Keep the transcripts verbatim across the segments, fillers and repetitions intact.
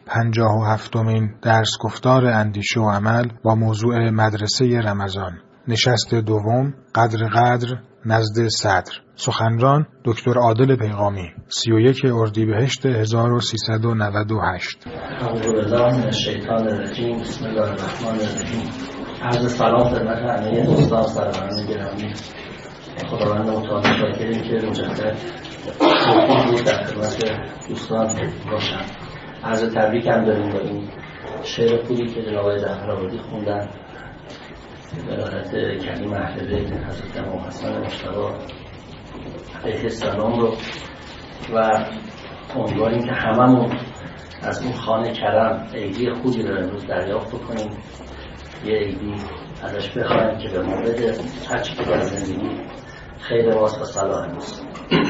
پنجاه و هفتمین درس گفتار اندیشه و عمل با موضوع مدرسه رمضان. نشست دوم، قدر قدر نزد صدر. سخنران دکتر عادل پیغامی. سی و یک اردیبهشت هزار و سیصد و نود و هشت. اعوذ بالله من الشیطان الرجیم. بسم الله الرحمن الرحیم. عرض سلام خدمت همه دوستان سروران گرامی. خداوند متعال شاکریم که مجدد توفیق بود در خدمت دوستان باشم. عرض تبریک هم داریم با این شعر خوبی که جناب آقای زهرآبادی خوندن، ولایت کریم اهل بیت حضرت امام حسن مجتبی علیه السلام رو، و امیدواریم که هممون از این خانه کرم عیدی خوبی رو امروز دریافت بکنیم، یه عیدی ازش بخواهیم که به ما بده هرچی که در زندگی خیر ماست و صلاح ماست.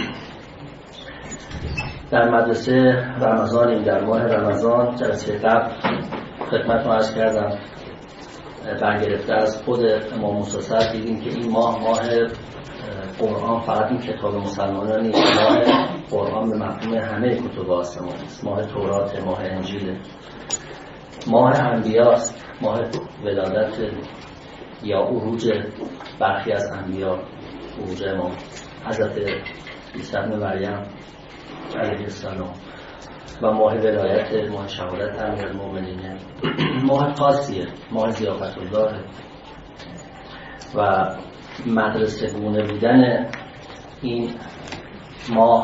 در مدرسه رمضانیم، در ماه رمضان. جلسه قبل خدمتتون عرض کردم برگرفته از خود امام موسی صدر دیدیم که این ماه ماه قرآن فقط این کتاب مسلمانان نیست، ماه قرآن به مفهوم همه کتب آسمانی است. ماه تورات، ماه انجیل، ماه انبیاست، ماه ولادت یا عروج برخی از انبیا، عروج امام حضرت عیسی ابن مریم علیه السلام، و ماه ولایت، ماه شهادت امیرالمومنین. ماه خاصیه، ماه ضیافت الله و مدرسه گونه بودن این ماه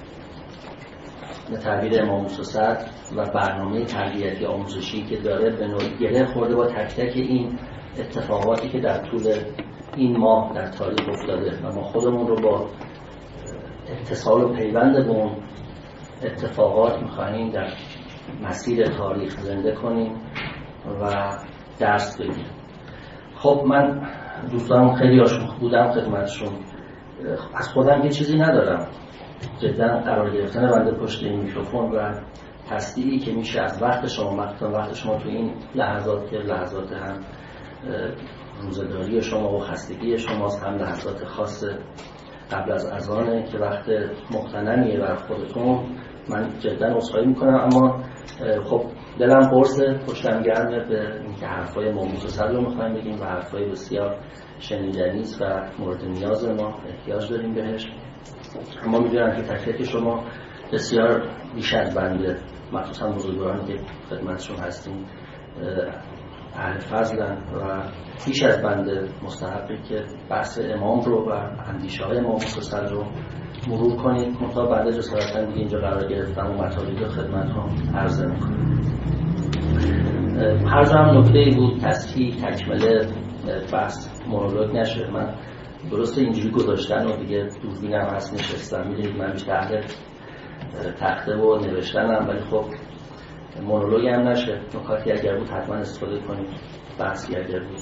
به تعبیر امام موسی صدر و برنامه تربیتی آموزشی که داره به نوعی گره خورده با تک تک این اتفاقاتی که در طول این ماه در تاریخ افتاده و ما خودمون رو با اتصال و پیوند به اون اتفاقات می‌خواهیم در مسیر تاریخ زنده کنیم و درس بگیریم. خب من دوستان خیلی آشنا بودم خدمتشون، از خودم یه چیزی ندارم، جدا قرار گرفتن بنده پشت این میکروفون و تصدیقی که میشه از وقت شما، مقدار وقت شما تو این لحظات که لحظات هم روزداری شما و خستگی شماست، هم لحظات خاص قبل از اذانه که وقت مغتنمیه برای خودتون. من جدا عذرخواهی میکنم، اما خب دلم قرصه، پشتم گرمه به اینکه حرفای امام موسی صدر رو میخوایم بگیم و حرفای بسیار شنیدنی است و مورد نیاز ما، احتیاج داریم بهش. اما میدونم که تک تک شما بسیار بیش از بنده، مخصوصا بزرگوارانی که خدمتشون هستیم، اهل فضلن و بیش از بنده مستحقی که بحث امام رو و اندیشه های امام موسی صدر رو مرور کنید. منتها بنده جسارتا دیگه اینجا قرار گرفتم و مطالبی رو خدمتتون عرضه میکنم. هر جا هم نکته ای بود تصحیح تکمله بحث مونولوگ نشه. من درسته اینجوری گذاشتن و دیگه دوربینم هست نشستم، میدونید من بیشتر اهل تخته و نوشتنم، ولی خب مونولوگ هم نشه. نکاتی اگر بود حتما استفاده کنید، بحثی اگر بود.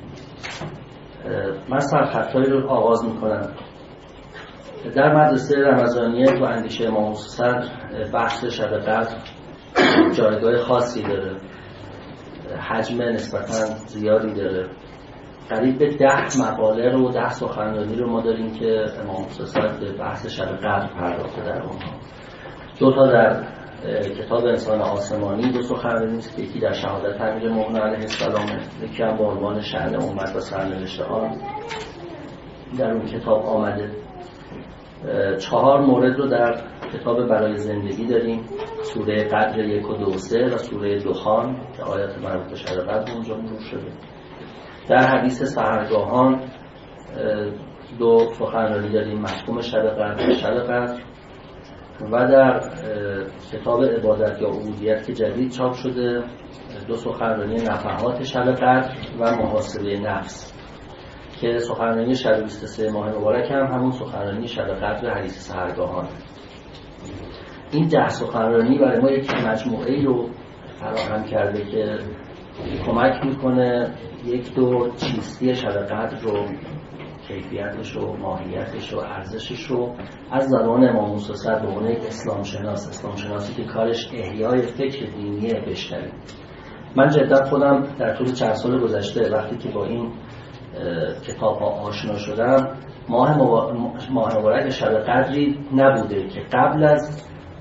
من سرخطایی رو آغاز میکنم. در مدرسه رمضانیه و اندیشه امام موسی صدر بحث شب قدر جایگاه خاصی داره، حجم نسبتاً زیادی داره. قریب به ده مقاله رو، ده سخنرانی رو ما داریم که امام موسی صدر به بحث شب قدر پرداخته. در اونها دو تا در کتاب انسان آسمانی دو سخنرانی است، یکی در شهادت امیرالمومنین علیه السلام، یکی هم با عنوان شأن امت و سرنوشت آن در اون کتاب آمده. چهار مورد رو در کتاب برای زندگی داریم، سوره قدر یک و دو و سه و سوره دخان که آیات مربوط به شب قدر اونجا مرور شده. در حدیث سحرگاهان دو سخنرانی داریم، مفهوم شب قدر و شب قدر، و در کتاب عبادت یا عبودیت که جدید چاپ شده دو سخنرانی نفحات شب قدر و محاسبه نفس که سخنرانی شب بیست و سه ماه مبارک هم همون سخنرانی شب قدر حدیث سحرگاهان. این ده سخنرانی برای ما یک مجموعه‌ای رو فراهم کرده که کمک میکنه یک دو چیستی شب قدر رو، کیفیتش و ماهیتش و ارزشش رو از زبان امام موسی صدر به عنوان یک اسلام شناس، اسلام شناسی که کارش احیای فکر دینیه بشنویم. من جدا خودم در طول چند سال گذشته وقتی که با این کتاب ها آشنا شدم، ماه مبارک شب قدری نبوده که قبل از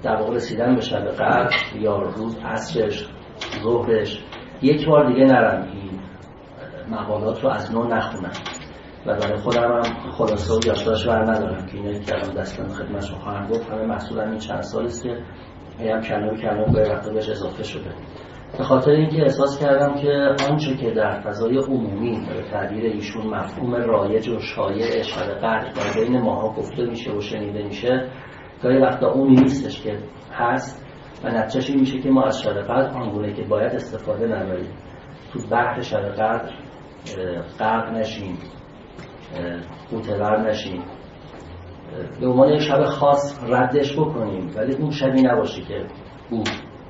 در واقع رسیدن به شب قدر یا روز عصرش ظهرش یک بار دیگه نرم این مقالات رو از نو نخونم و برای خودم هم خلاصه و یادداشت بر ندارم که اینایی که الان دستم خدمتشون خواهم گفت همه محصول همین چند سالی است که هم کلمه کلمه به وقت بهش اضافه شده. به خاطر اینکه احساس کردم که آنچه که در فضای عمومی به تعبیر ایشون مفهوم رایج و شایع شب قدر در بین ماها گفته میشه و شنیده میشه، گاهی وقتا اون نیستش که هست و نتیجهش این میشه که ما از شب قدر آنگونه که باید استفاده نبریم، تو بحر شب قدر غرق نشیم، غوطه‌ور نشیم، به عنوان یک شب خاص ردش بکنیم ولی اون شبی نباشه که بود.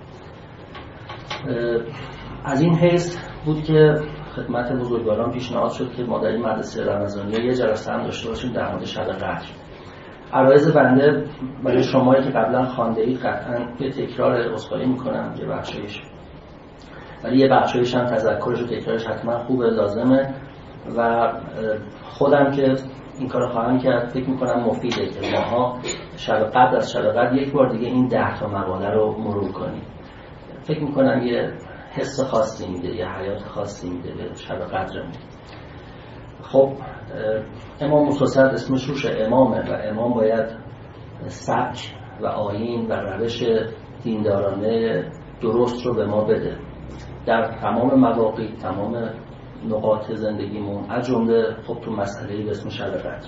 از این حیث بود که خدمت بزرگواران پیشنهاد شد که ما در این مدرسه رمضانی یه جلسه هم داشته باشیم در مورد شب قدر. عرایض بنده برای شمایی که قبلا خوانده اید قطعاً به تکرار عذرخواهی میکنم یه بخشش، ولی یه بخشش هم تذکرش و تکرارش حتما خوبه، لازمه و خودم که این کارو خواهم کرد فکر میکنم مفیده که ماها شب قدر از شب قدر یک بار دیگه این ده تا مقاله رو مرور کنیم. فکر میکنم یه حس خاصی میده، یه حیات خاصی میده به شب قدرمون. خب امام متصد اسمش روش امامه و امام باید سبک و آیین و روش دیندارانه درست رو به ما بده در تمام مواقع، تمام نقاط زندگیمون، از جمله خب تو مسئله‌ای به اسم شب قدر.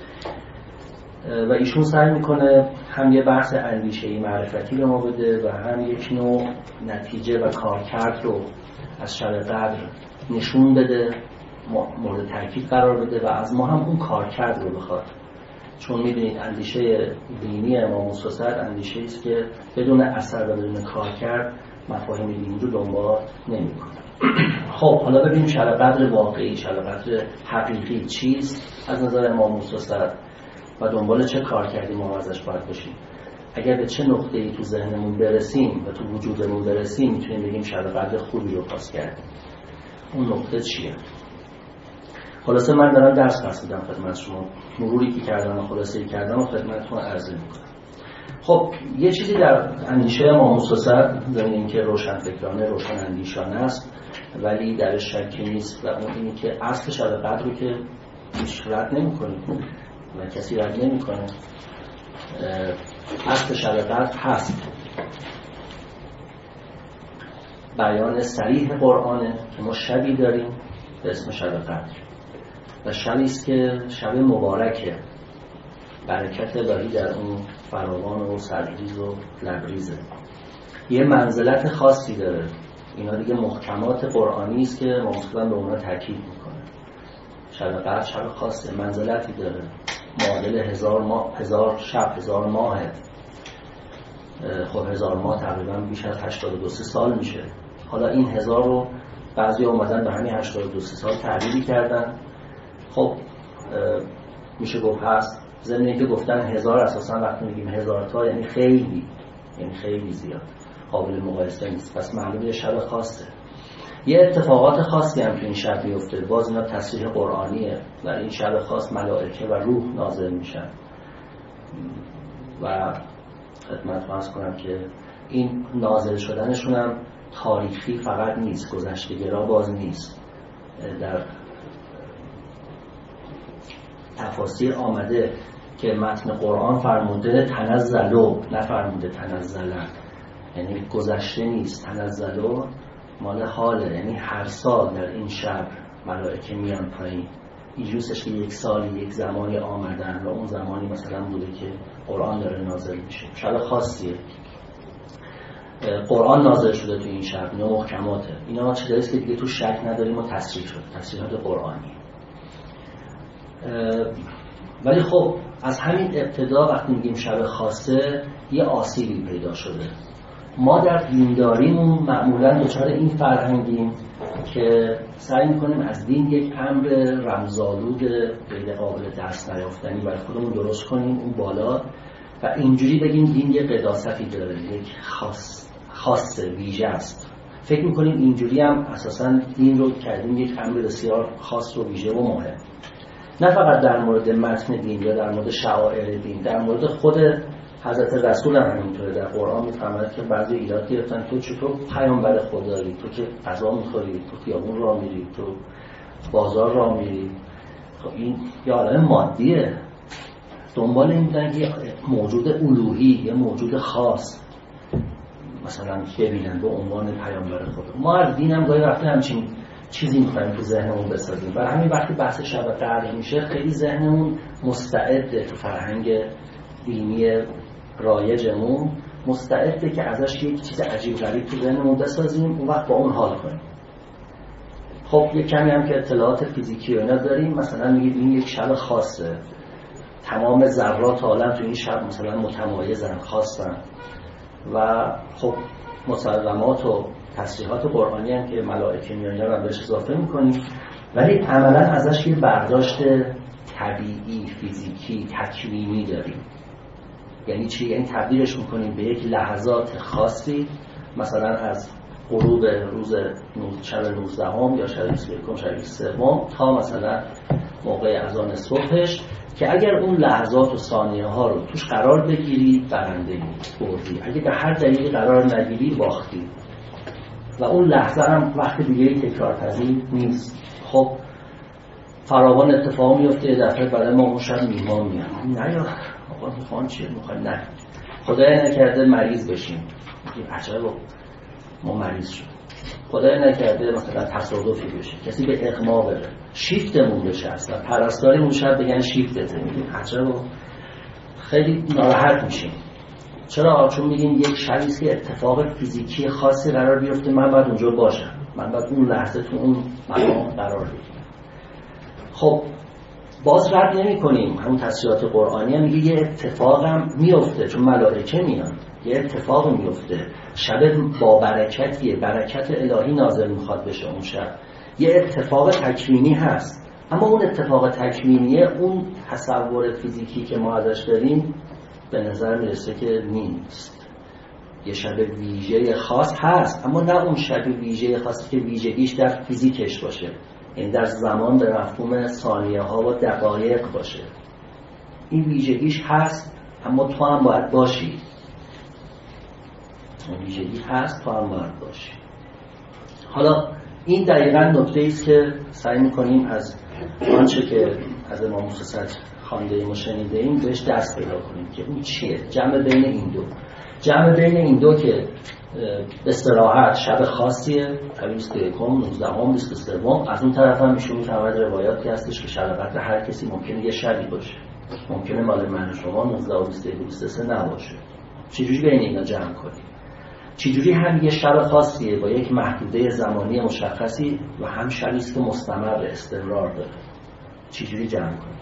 و ایشون سعی میکنه هم یه بحث اندیشه‌ای معرفتی به ما بده و هم یک نوع نتیجه و کارکرد رو از شب قدر نشون بده، مورد تاکید قرار بده و از ما هم اون کارکرد رو بخواد، چون میدونید اندیشه دینی امام متصد اندیشه‌ای است که بدون اثر و بدون کارکرد مفاهیم دینی رو دنبال نمی‌کنه. خب حالا ببینیم شب قدر واقعی، شب قدر حقیقی چیست از نظر امام متصد و دنبال چه کار کردیم ما ازش باید باشیم. اگر به چه نقطه‌ای تو ذهنمون برسیم و تو وجودمون برسیم میتونیم بگیم شب قدر خوبی رو پاس کردیم. اون نقطه چیه؟ خلاصه من دارم درس پس میدم خدمت شما، مروری که کردم و خلاصه‌ای کردم و خدمتتون عرضه میکنم. خب یه چیزی در اندیشه امام متصد داریم این که روشنفکرانه، روشن اندیشانه است ولی درش شکی نیست و اون اینی که اصل شب قدر رو که هیچ رد نمی‌کنیم و کسی رد نمی‌کنه. اصل شب قدر هست، بیان صریح قرآنه که ما شبی داریم به اسم شب قدر و شبی است که شب مبارکه، برکت الهی در اون فراوان و سرریز و لبریزه، یه منزلت خاصی داره. اینا دیگه محکمات قرآنی است که مصطفی به اونها تاکید میکنه. شب قدر شب خاصه، منزلتی داره، معادل هزار ماه، هزار شب، هزار ماهه. خب هزار ماه تقریبا بیش از هشتاد و دو سال میشه. حالا این هزار رو بعضی اومدن به همین هشتاد و دو سال تعبیری کردن. خب میشه گفت هست، ضمن اینکه گفتن هزار اساسا وقتی میگیم هزار تا یعنی خیلی، یعنی خیلی زیاد، قابل مقایسه نیست. پس معلومه شب خاصه. یه اتفاقات خاصی هم تو این شب میفته، باز اینا تصریح قرآنیه و این شب خاص ملائکه و روح نازل میشن و خدمت فرض کنم که این نازل شدنشون هم تاریخی فقط نیست، گذشته‌گرا باز نیست. در تفاسیر آمده که متن قرآن فرموده تنزلو، نفرموده تنزلن، یعنی گذشته نیست. تنزلو مال حاله، یعنی هر سال در این شب ملائکه میان پایین. اینجوریستش که یک سالی یک زمانی آمدن و اون زمانی مثلا بوده که قرآن داره نازل میشه. شب خاصیه، قرآن نازل شده تو این شب، اینا محکماته. اینا چیزاییست که دیگه تو شک نداریم و تصریح شد، تصریحات قرآنی. ولی خب از همین ابتدا وقتی میگیم شب خاصه یه آسیبی پیدا شده. ما در دینداریمون معمولا دچار این فرهنگیم که سعی میکنیم از دین یک امر رمزآلود غیر قابل دست نیافتنی برای خودمون درست کنیم اون بالا و اینجوری بگیم دین یه قداستی داره، یک خاص خاص ویژه است. فکر میکنیم اینجوری هم اساسا دین رو کردیم یک امر بسیار خاص و ویژه و مهم. نه فقط در مورد متن دین یا در مورد شعائر دین، در مورد خود حضرت رسول هم همینطوره، در قرآن میفهمد که بعضی ایراد گرفتن تو چطور پیامبر خدایی، تو که غذا میخوری، تو خیابون راه میری، تو بازار راه میری. خب این یه عالم مادیه، دنبال این بودن که موجود الوهی، یه موجود خاص مثلا ببینن به عنوان پیامبر خدا. ما از دین هم گاهی وقتی همچین چیزی میخوایم تو ذهنمون بسازیم، برای همین وقتی بحث شب قدر میشه خیلی ذهنمون مستعده، تو فرهنگ دینی رایجمون مستعده که ازش یک چیز عجیب غریب تو ذهنمون بسازیم، اون وقت با اون حال کنیم. خب یک کمی هم که اطلاعات فیزیکی و اینا داریم، مثلا میگید این یک شب خاصه، تمام ذرات عالم تو این شب مثلا متمایزن، خاصن، و خب مسلمات و تصریحات قرآنی هم که ملائکه میان رو بهش اضافه میکنیم، ولی عملا ازش یه برداشت طبیعی، فیزیکی، تکوینی داریم. یعنی چی؟ یعنی تبدیلش میکنیم به یک لحظات خاصی، مثلا از غروب روز شب نوزدهم یا شب بیست و یکم، شب بیست و سوم تا مثلا موقع اذان صبحش، که اگر اون لحظات و ثانیه ها رو توش قرار بگیری برنده بردی، اگه به هر دلیلی قرار نگیری باختی، و اون لحظه هم وقت دیگه تکرار پذیر نیست. خب فراوان اتفاق میفته، یه دفعه برای ما اون شب میهمان میاد، نه یا آقا میخوان چیه میخوان، نه خدای نکرده مریض بشیم، عجبا ما مریض شد، خدای نکرده مثلا تصادفی بشه، کسی به اغما بره، شیفتمون بشه، اصلا پرستاری اون شب بگن شیفتته، میگیم عجبا، خیلی ناراحت میشیم. چرا؟ چون میگیم یک شبیه که اتفاق فیزیکی خاصی قرار بیفته، من باید اونجا باشم، من باید اون لحظه تو اون مقام قرار بگیرم. خب باز رد نمی کنیم، همون تصریحات قرآنی هم میگه یه اتفاق هم میفته، چون ملائکه میان، یه اتفاق میفته، شب با برکتیه، برکت الهی نازل میخواد بشه اون شب، یه اتفاق تکوینی هست، اما اون اتفاق تکوینیه اون تصور فیزیکی که ما ازش داریم به نظر میرسه که نیست. یه شب ویژه خاص هست، اما نه اون شب ویژه خاصی که ویژگیش در فیزیکش باشه، این در زمان به مفهوم ثانیه ها و دقایق باشه. این ویژگیش هست، اما تو هم باید باشی. این ویژگی هست، تو هم باید باشی. حالا این دقیقاً نکته‌ای است که سعی می‌کنیم از آنچه که از امام موسی صدر خوانده و شنیده ایم بهش دست پیدا کنیم که اون چیه، جمع بین این دو. جمع بین این دو که به استراحت شب خاصیه، بیست و یکم، نوزدهم، بیست و سوم، از اون طرف هم میشون میفهمد روایاتی هستش که شب قدر هر کسی ممکنه یه شبی باشه، ممکنه مال من و شما نوزده و بیست و یک و بیست و سه نباشه. چجوری بین اینا جمع کنیم؟ چجوری هم یه شب خاصیه با یک محدوده زمانی مشخصی و هم شبی است که مستمر استمرار داره، چجوری جمع کنیم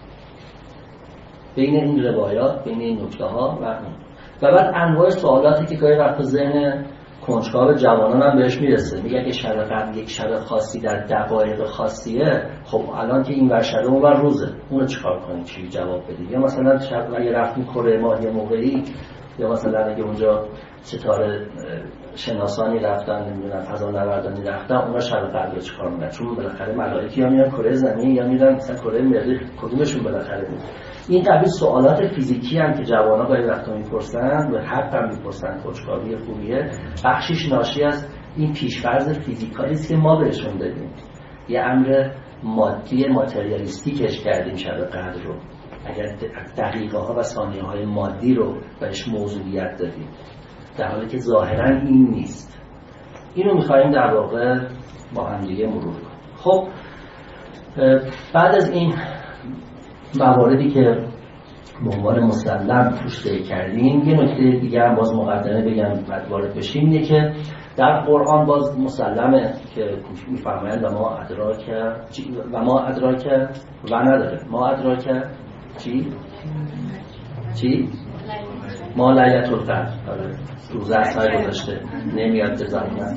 بین این روایات، بین این نکته‌ها و اون؟ و بعد انواع سوالاتی که گاهی وقتا ذهن کنجکاو جوانان هم بهش میرسه، میگن که شب قدر یک شب خاصی در دقایق خاصیه، خب الان که این ور شبه اون ور روزه، اونو چیکار کنیم؟ چی جواب بدیم؟ یا مثلا شب اگه رفتیم کره ماه یه موقعی، یا مثلا اگه اونجا ستاره شناسانی رفتن، نمیدونم فضانوردانی رفتن، اونا شب قدر رو چیکار میکنن؟ چون بالاخره ملائکه یا میرن کره زمین یا میرن مثلا کره مریخ، کدومشون بالاخره میره؟ این قبیل سوالات فیزیکی هم که جوانا گاهی وقتا میپرسن و حق هم میپرسن، کنجکاوی خوبیه، بخشش ناشی از این پیش‌فرض فیزیکالی است که ما بهشون دادیم، یه امر مادی ماتریالیستیکش کردیم شب قدر رو، اگر دقیقه ها و ثانیه های مادی رو بهش موضوعیت دادیم، در حالی که ظاهرا این نیست. اینو میخواییم در واقع با هم دیگه مرور کنیم. خب بعد از این مواردی که به عنوان مسلم توش ذکر کردیم، یه نکته دیگه هم باز مقدمه بگم بعد وارد بشیم، اینه که در قرآن باز مسلمه که میفرمایند و ما ادراک و ما ادراک و نداره ما ادراک چی؟ چی؟ ما لیلة القدر. روزه اصلا گذاشته نمیاد بزنیم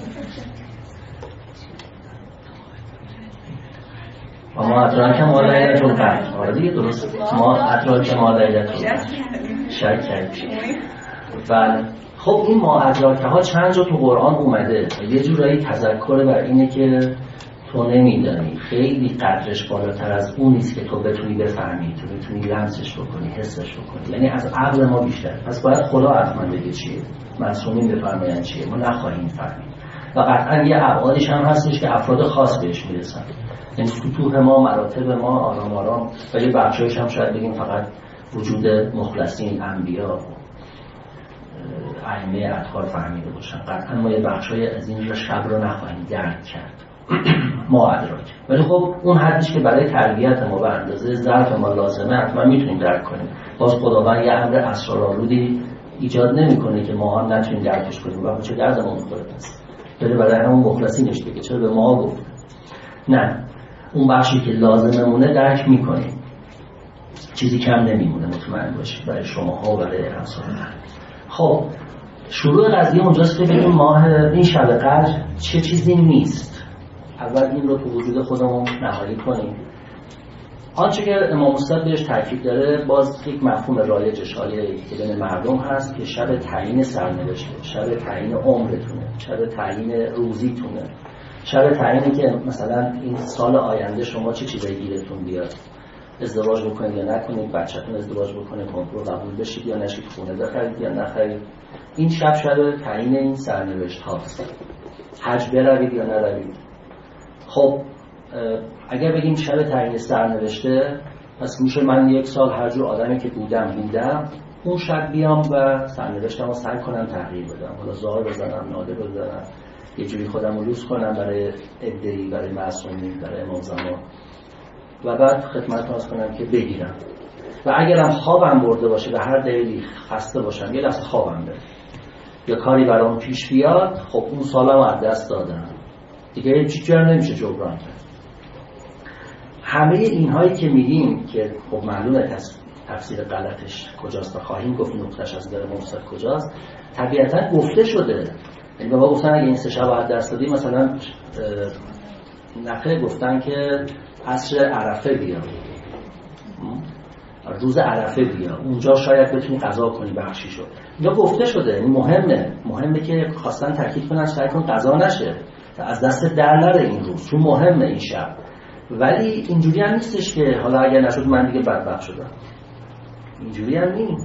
و ما ادراک ما لیلة القدر. آره دیگه درست، ما ادراک ما لیلة القدر شک کردیم. بله خب این ما ادراک ها چند جا تو قرآن اومده، یه جورایی تذکر بر اینه که تو نمیدانی، خیلی قدرش بالاتر از اون نیست که تو بتونی بفهمی، تو بتونی لمسش بکنی، حسش بکنی، یعنی از عقل ما بیشتر. پس باید خدا حتما بگه چیه، معصومین بفرمایند چیه، ما نخواهیم فهمید. و قطعا یه ابعادش هم هستش که افراد خاص بهش میرسن، یعنی فتوح ما، مراتب ما آرام آرام، و یه بخشایش هم شاید بگیم فقط وجود مخلصین، انبیا، ائمه اطهار فهمیده باشن. قطعا ما یه بخشای از این شب رو نخواهیم درک کرد ما ادراک، ولی خب اون حدیش که برای تربیت ما به اندازه ظرف ما لازمه حتما میتونیم درک کنیم. باز خداوند یه امر اسرارآلودی ایجاد نمیکنه که ما هم نتونیم درکش کنیم و چه دردمون میخوره. پس بره برای همون مخلصینش بگه چرا به ما گفت؟ نه، اون بخشی که لازممونه درک میکنیم، چیزی کم نمیمونه، مطمئن باشید، برای شماها و برای امثال من. خب شروع قضیه اونجاست که بگیم ماه این شب قدر چه چیزی نیست. اول این رو تو وجود خودمون نهایی کنیم. آنچه که امام استاد بهش تاکید داره باز یک مفهوم رایج شایعی که بین مردم هست که شب تعیین سرنوشته، شب تعیین عمرتونه، شب تعیین روزیتونه، شب تعیینی که مثلا این سال آینده شما چه چیزایی گیرتون بیاد، ازدواج بکنید یا نکنید، بچه‌تون ازدواج بکنه، کنکور قبول بشید یا نشید، خونه بخرید یا نخرید. این شب شب تعیین این سرنوشت هاست. حج بروید یا نروید. خب اگر بگیم شب تعیین سرنوشته، پس میشه من یک سال هر جور آدمی که بودم بودم اون شب بیام و سرنوشتم رو سعی کنم تغییر بدم، حالا زار بزنم، ناله بزنم، یه جوری خودم رو لوس کنم برای ادعی، برای معصومین، برای امام زمان، و بعد خدمت عرض کنم که بگیرم. و اگرم خوابم برده باشه به هر دلیلی خسته باشم، یه لحظه خوابم بره یا کاری برام پیش بیاد، خب اون سالم از دست دادم دیگه، هیچ جور نمیشه جبران کرد. همه اینهایی که میگیم که خب معلومه تفسیر غلطش کجاست و خواهیم گفت نقطه‌اش از در مفسد کجاست، طبیعتا گفته شده. یعنی بابا گفتن اگه این سه شب از دست دادی، مثلا نخه گفتن که عصر عرفه بیا، روز عرفه بیا، اونجا شاید بتونی قضا کنی، بخشی شد. اینجا گفته شده، این مهمه مهمه که خواستن تاکید کنن سعی کن قضا نشه، از دست در نره این روز، چون مهمه این شب. ولی اینجوری هم نیستش که حالا اگر نشد من دیگه بدبخت شدم، اینجوری هم نیست.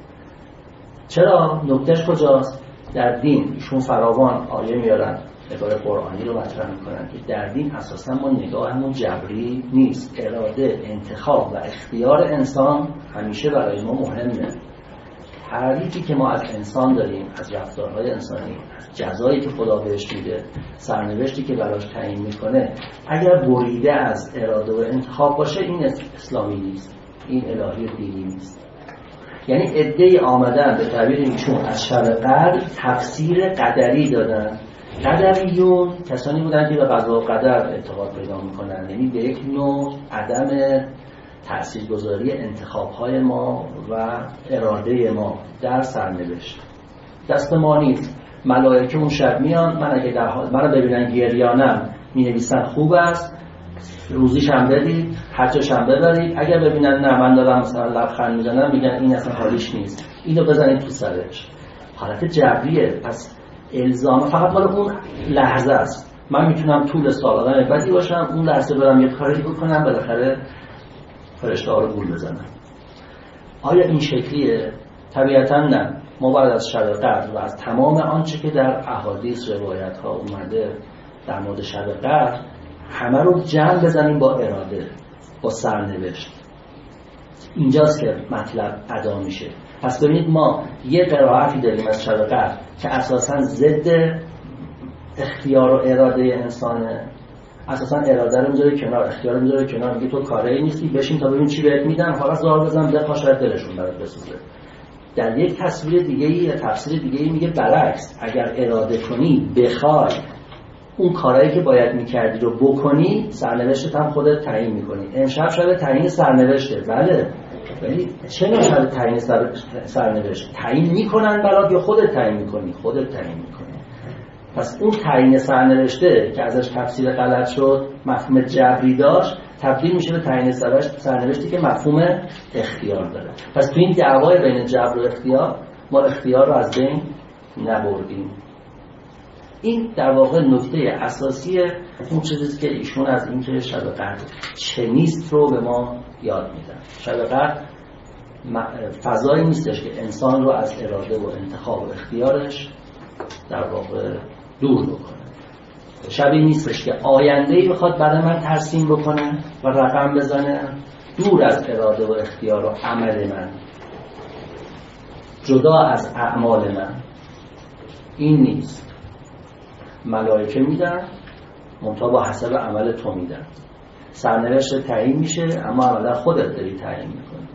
چرا؟ نکتهش کجاست؟ در دین ایشون فراوان آیه میارن، عبارت قرآنی رو مطرح میکنن که در دین اساسا ما نگاهمون جبری نیست، اراده، انتخاب و اختیار انسان همیشه برای ما مهمه. تعریفی که ما از انسان داریم، از رفتارهای انسانی، از جزایی که خدا بهش میده، سرنوشتی که براش تعیین میکنه، اگر بریده از اراده و انتخاب باشه، این اسلامی نیست، این الهی و دینی نیست. یعنی عده‌ای آمدن به تعبیر ایشون از شب قدر تفسیر قدری دادن. قدریون کسانی بودن که به قضا و قدر اعتقاد پیدا میکنن، یعنی به یک نوع عدم تأثیرگذاری انتخاب‌های ما و اراده ما در سرنوشت دست ما نیست. ملائکه اون شب میان، من اگه در حال منو ببینن گریانم مینویسن خوب است، روزیش هم بدید، حجش هم ببرید. اگر ببینن نه من دارم مثلا لبخند میزنم، میگن این اصلا حالیش نیست، اینو بزنید تو سرش. حالت جبریه، پس الزام فقط مال اون لحظه است. من میتونم طول سال آدم بدی باشم، اون لحظه برم یه کاری بکنم، بالاخره فرشته ها رو گول بزنم. آیا این شکلیه؟ طبیعتا نه. ما باید از شب قدر و از تمام آنچه که در احادیث روایت ها اومده در مورد شب قدر همه رو جمع بزنیم با اراده، با سرنوشت. اینجاست که مطلب ادا میشه. پس ببینید ما یه قرائتی داریم از شب قدر که اساساً ضد اختیار و اراده انسانه، اساساً اراده رو میذاره کنار، اختیار رو میذاره کنار، میگه تو کاری نیستی، بشین تا ببین چی بهت میدن، حالا زار بزن بخوا شاید دلشون برات بسوزه. در یک تصویر دیگه‌ای یا تفسیر دیگه‌ای میگه برعکس، اگر اراده کنی، بخوای، اون کارهایی که باید میکردی رو بکنی، سرنوشتت هم خودت تعیین میکنی. امشب شب تعیین سرنوشته، بله، ولی چه نوع شب تعیین سرنوشت؟ تعیین میکنن برات یا خودت تعیین میکنی؟ خودت تعیین میکنی. پس اون تعیین سرنوشته که ازش تفسیر غلط شد، مفهوم جبری داشت، تبدیل میشه به تعیین سرنوشتی که مفهوم اختیار داره. پس تو این دعوای بین جبر و اختیار، ما اختیار رو از بین نبردیم. این در واقع نکته اساسی اون چیزی که ایشون از این که شب قدر چه نیست رو به ما یاد میدن. شب قدر فضایی نیستش که انسان رو از اراده و انتخاب و اختیارش در واقع دور بکنه. شبی نیستش که آینده‌ای بخواد برای من ترسیم بکنه و رقم بزنه دور از اراده و اختیار و عمل من، جدا از اعمال من. این نیست. ملائکه میدن منتها با حسب عمل تو میدن. سرنوشت تعیین میشه اما عمل خودت داری تعیین میکنی.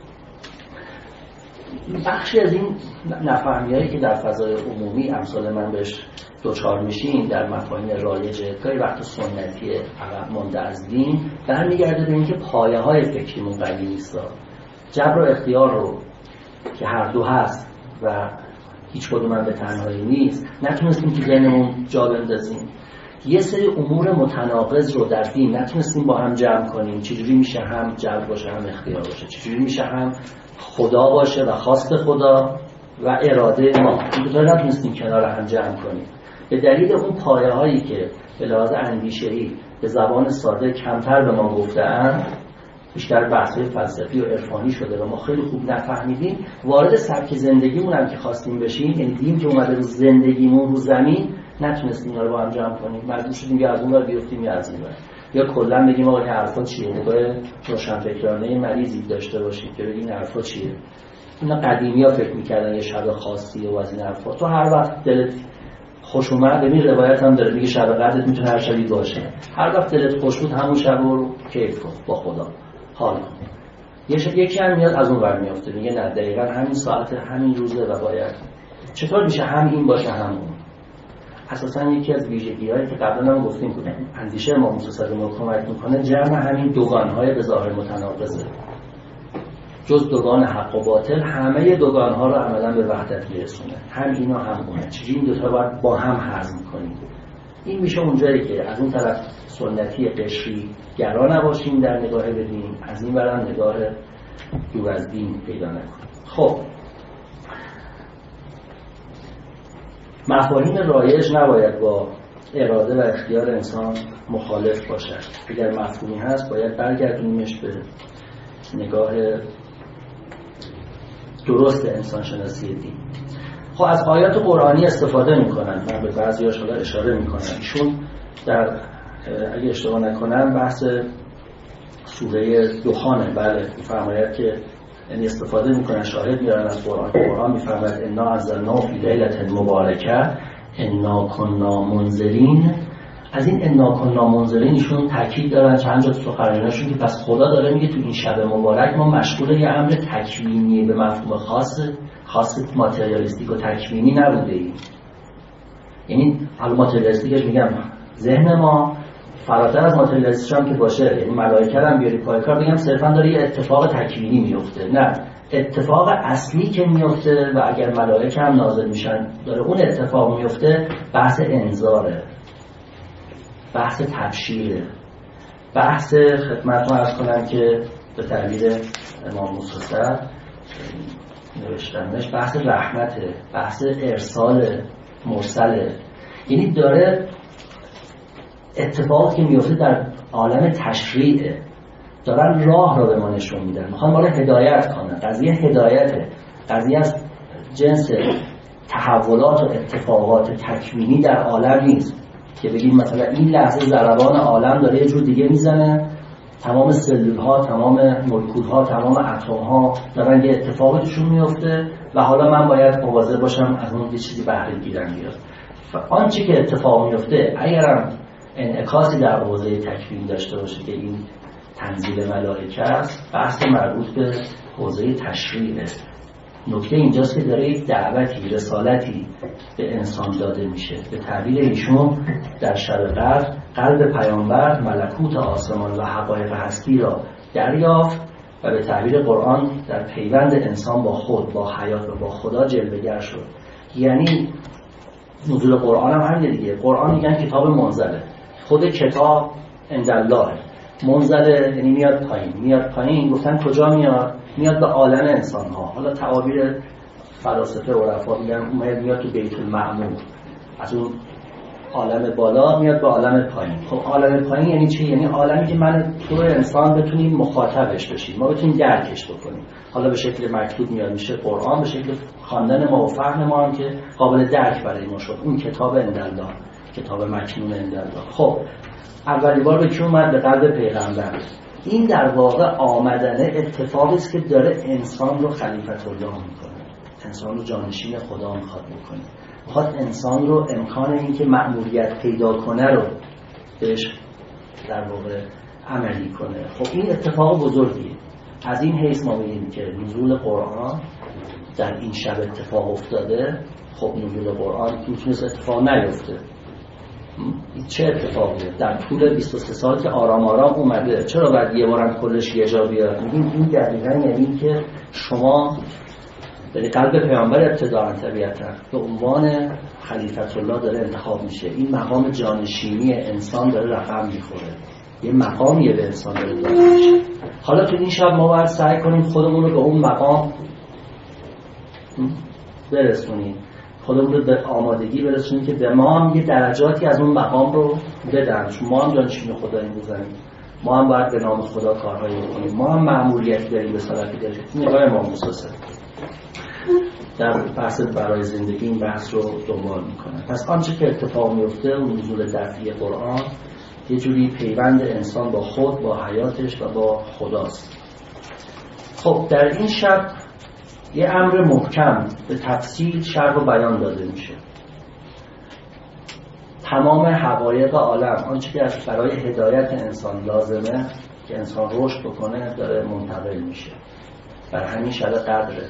بخشی از این نفهمیایی که در فضای عمومی امثال من بهش دوچار میشین در مفاهیم رایج گاهی وقت سنتی عقب مانده از دین برمیگرده به اینکه پایه های فکریمون قوی نیست. جبر و اختیار رو که هر دو هست و هیچ کدوم هم به تنهایی نیست نتونستیم که ذهنمون جا بندازیم. یه سری امور متناقض رو در دین نتونستیم با هم جمع کنیم. چجوری میشه هم جبر باشه هم اختیار باشه؟ چجوری میشه هم خدا باشه و خواست خدا و اراده ما؟ این دو تا نتونستیم کنار هم جمع کنیم به دلیل اون پایه هایی که به لحاظ اندیشه‌ای به زبان ساده کمتر به ما گفته‌اند، بیشتر بحث‌های فلسفی و عرفانی شده و ما خیلی خوب نفهمیدیم. وارد سبک زندگیمون هم که خواستیم بشیم، یعنی دین که اومده رو زندگیمون رو زمین، نتونستیم اینا رو با هم جمع کنیم. مجبور شدیم یا از اون ور بیفتیم یا از این ور، یا کلا بگیم آقا این حرفا چیه، نگاه روشنفکرانه مریضی داشته باشید که بگین حرفا چیه. اینا قدیمی‌ها فکر می‌کردن یه شب خاصی و از این حرفا. تو هر وقت دلت خوش اومد، ببین روایت هم داره میگه شب قدرت میتونه هر شبی باشه. هر وقت دلت خوش بود همون شب رو کیف کن با خدا. حالا یه شب یکی هم میاد از اون ور میافته میگه نه دقیقاً همین ساعت همین روزه و باید. چطور میشه هم این باشه هم اون؟ اساساً یکی از ویژگی‌هایی که قبلا هم گفتیم بودن اندیشه امام موسی صدر ما کمک میکنه جمع همین دوگان‌های به ظاهر متناقضه. جز دوگان حق و باطل همه دوگان‌ها رو عملاً به وحدت میرسونه. هم اینا هم اونه. چجوری این دو تا باید با هم هضم کنیم؟ این میشه اونجایی که از اون طرف سنتی قشری گرا نباشیم در نگاه بدیم، از این برم نگاه دور از دین پیدا نکنیم. خب مفاهیم رایج نباید با اراده و اختیار انسان مخالف باشد. اگر مفهومی هست باید برگردونیمش به نگاه درست انسان شناسی دین. خب از آیات قرآنی استفاده میکنن. من به بعضی‌هاش حالا اشاره میکنم. ایشون در اگه اشتباه نکنم بحث سوره دخانه، بله، میفرماید که یعنی استفاده میکنن، شاهد میارن از قرآن. قرآن میفرماید انا انزلنا فی لیلة مبارکه انا کنا منذرین. از این انا کنا منذرین ایشون تاکید دارن چند جا تو سخنرانیشون که پس خدا داره میگه تو این شب مبارک ما مشغول یه امر تکوینی به مفهوم خاص خاص ماتریالیستیک و تکوینی نبوده ایم. یعنی حالا ماتریالیستیکش میگم ذهن ما فراتر از ماتریالیستیک هم که باشه، یعنی ملائکه هم بیاری پای کار بگم صرفا داره یه اتفاق تکوینی میفته. نه، اتفاق اصلی که میفته و اگر ملائکه هم نازل میشن داره اون اتفاق میفته، بحث انذاره، بحث تبشیره، بحث خدمتتون عرض کنم که به تعبیر امام موسی صدر نوشتنش بحث رحمته، بحث ارسال مرسله. یعنی داره اتفاقی که میفته در عالم تشریعه، دارن راه رو به ما نشون میدن، میخوان ما رو هدایت کنن. قضیه هدایته، قضیه از جنس تحولات و اتفاقات تکوینی در عالم نیست که بگیم مثلا این لحظه ضربان عالم داره یه جور دیگه میزنه، تمام سلول ها، تمام مولکول ها، تمام اتم ها دارن یه اتفاقی توشون میفته و حالا من باید مواظب باشم از اون یه چیزی بهره گیرم بیاد. آنچه که اتفاق میفته اگرم انعکاسی در حوزه تکوین داشته باشه که این تنزیل ملائکه است، بحث مربوط به حوزه تشریعه. نکته اینجاست که داره یک دعوتی، رسالتی به انسان داده میشه. به تعبیر ایشون در شب قدر قلب پیامبر ملکوت آسمان و حقایق هستی را دریافت و به تعبیر قرآن در پیوند انسان با خود، با حیات و با خدا جلوه‌گر شد. یعنی نزول قرآن هم همین دیگه. قرآن میگن کتاب منزله، خود کتاب عندالله منزله، یعنی میاد پایین. میاد پایین گفتن کجا میاد؟ میاد به عالم انسان ها. حالا تعابیر فلاسفه و عرفا میگن میاد تو بیت المعمور، از اون عالم بالا میاد به عالم پایین. خب عالم پایین یعنی چی؟ یعنی عالمی که من تو انسان بتونیم مخاطبش بشیم، ما بتونیم درکش بکنیم. حالا به شکل مکتوب میاد میشه قرآن، به شکل خواندن ما و فهم ما هم که قابل درک برای ما شد، اون کتاب اندالله، کتاب مکنون اندالله. خب اولین بار به کی اومد؟ به قلب پیغمبر. این در واقع آمدن اتفاقی است که داره انسان رو خلیفت الله میکنه، انسان رو جانشین خدا میخواد بکنه، میخواد انسان رو امکان این که مأموریت پیدا کنه رو بهش در واقع عملی کنه. خب این اتفاق بزرگیه. از این حیث ما می‌بینیم که نزول قرآن در این شب اتفاق افتاده. خب نزول قرآن میتونست اتفاق نیفته. چه اتفاقیه؟ در طول بیست و سه سال که آرام آرام اومده، چرا باید یه بارم کلش یه جا بیاد؟ میگیم این دقیقاً یعنی که شما به قلب پیامبر ابتداء طبیعتا به عنوان خلیفت الله داره انتخاب میشه. این مقام جانشینی انسان داره رقم میخوره، یه مقامیه به انسان داره داده میشه. حالا تو این شب ما باید سعی کنیم خودمون رو به اون مقام برسونیم، خودمون رو به آمادگی برسونیم که به ما هم یه درجاتی از اون مقام رو بدن، چون ما هم جانشین خداییم بزنیم، ما هم باید به نام خدا کارهایی بکنیم، ما هم مأموریتی داریم به صلاحی داریم. نگاه امام موسی در بحث برای زندگی این بحث رو دنبال میکنه. پس آنچه که اتفاق میفته اون نزول دفعی قرآن یه جوری پیوند انسان با خود، با حیاتش و با خداست. خب در این شب یه امر محکم به تفصیل شرح و بیان داده میشه. تمام حقایق عالم، آنچه که از برای هدایت انسان لازمه که انسان رشد بکنه داره منتقل میشه. بر همین شب قدره.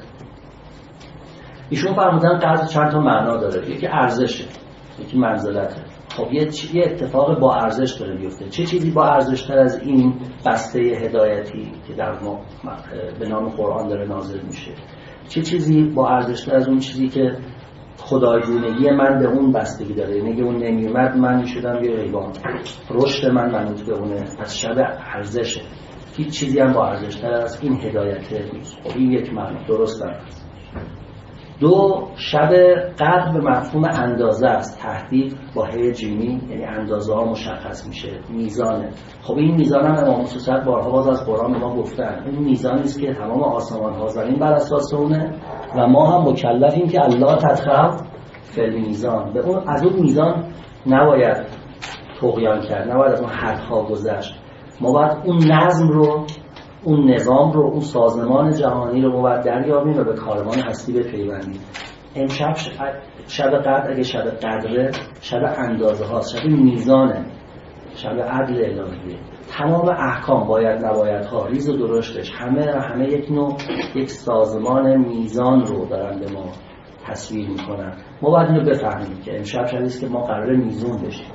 ایشون فرمودن قدر چند تا معنا داره، یکی ارزشه، یکی منزلته. خب یه یه اتفاق با ارزش داره میفته. چه چیزی با ارزش تر از این بسته هدایتی که در ما به نام قرآن داره نازل میشه؟ چه چیزی با ارزش تر از اون چیزی که خدایگونگی من به اون بستگی داره؟ یعنی اون نمیومد من میشدم یه حیوان، رشد من منوط به اونه. پس شب ارزشه. هیچ چیزی هم با ارزش تر از این هدایته نیست. خب این یک معنی درسته. دو، شب قدر به مفهوم اندازه است. تهدید با هی جیمی یعنی اندازه ها مشخص میشه، میزانه. خب این میزان هم امام موسی بارها باز از قرآن به ما گفتن، اون میزانی است که تمام آسمان ها زمین بر اساس اونه و ما هم مکلفیم که الله تطغوا فی المیزان. به اون از اون میزان نباید طغیان کرد، نباید از اون حدها گذشت. ما باید اون نظم رو، اون نظام رو، اون سازمان جهانی رو باید دریابیم و به کاروان هستی بپیوندیم. امشب شب قدر اگه شب قدره، شب اندازه هاست، شب میزانه، شب عدل الهیه. تمام احکام باید نباید ها، ریز و درشتش همه و همه یک نوع یک سازمان میزان رو دارن به ما تصویر میکنن. ما باید اینو بفهمیم که امشب شبیست که ما قراره میزون بشیم،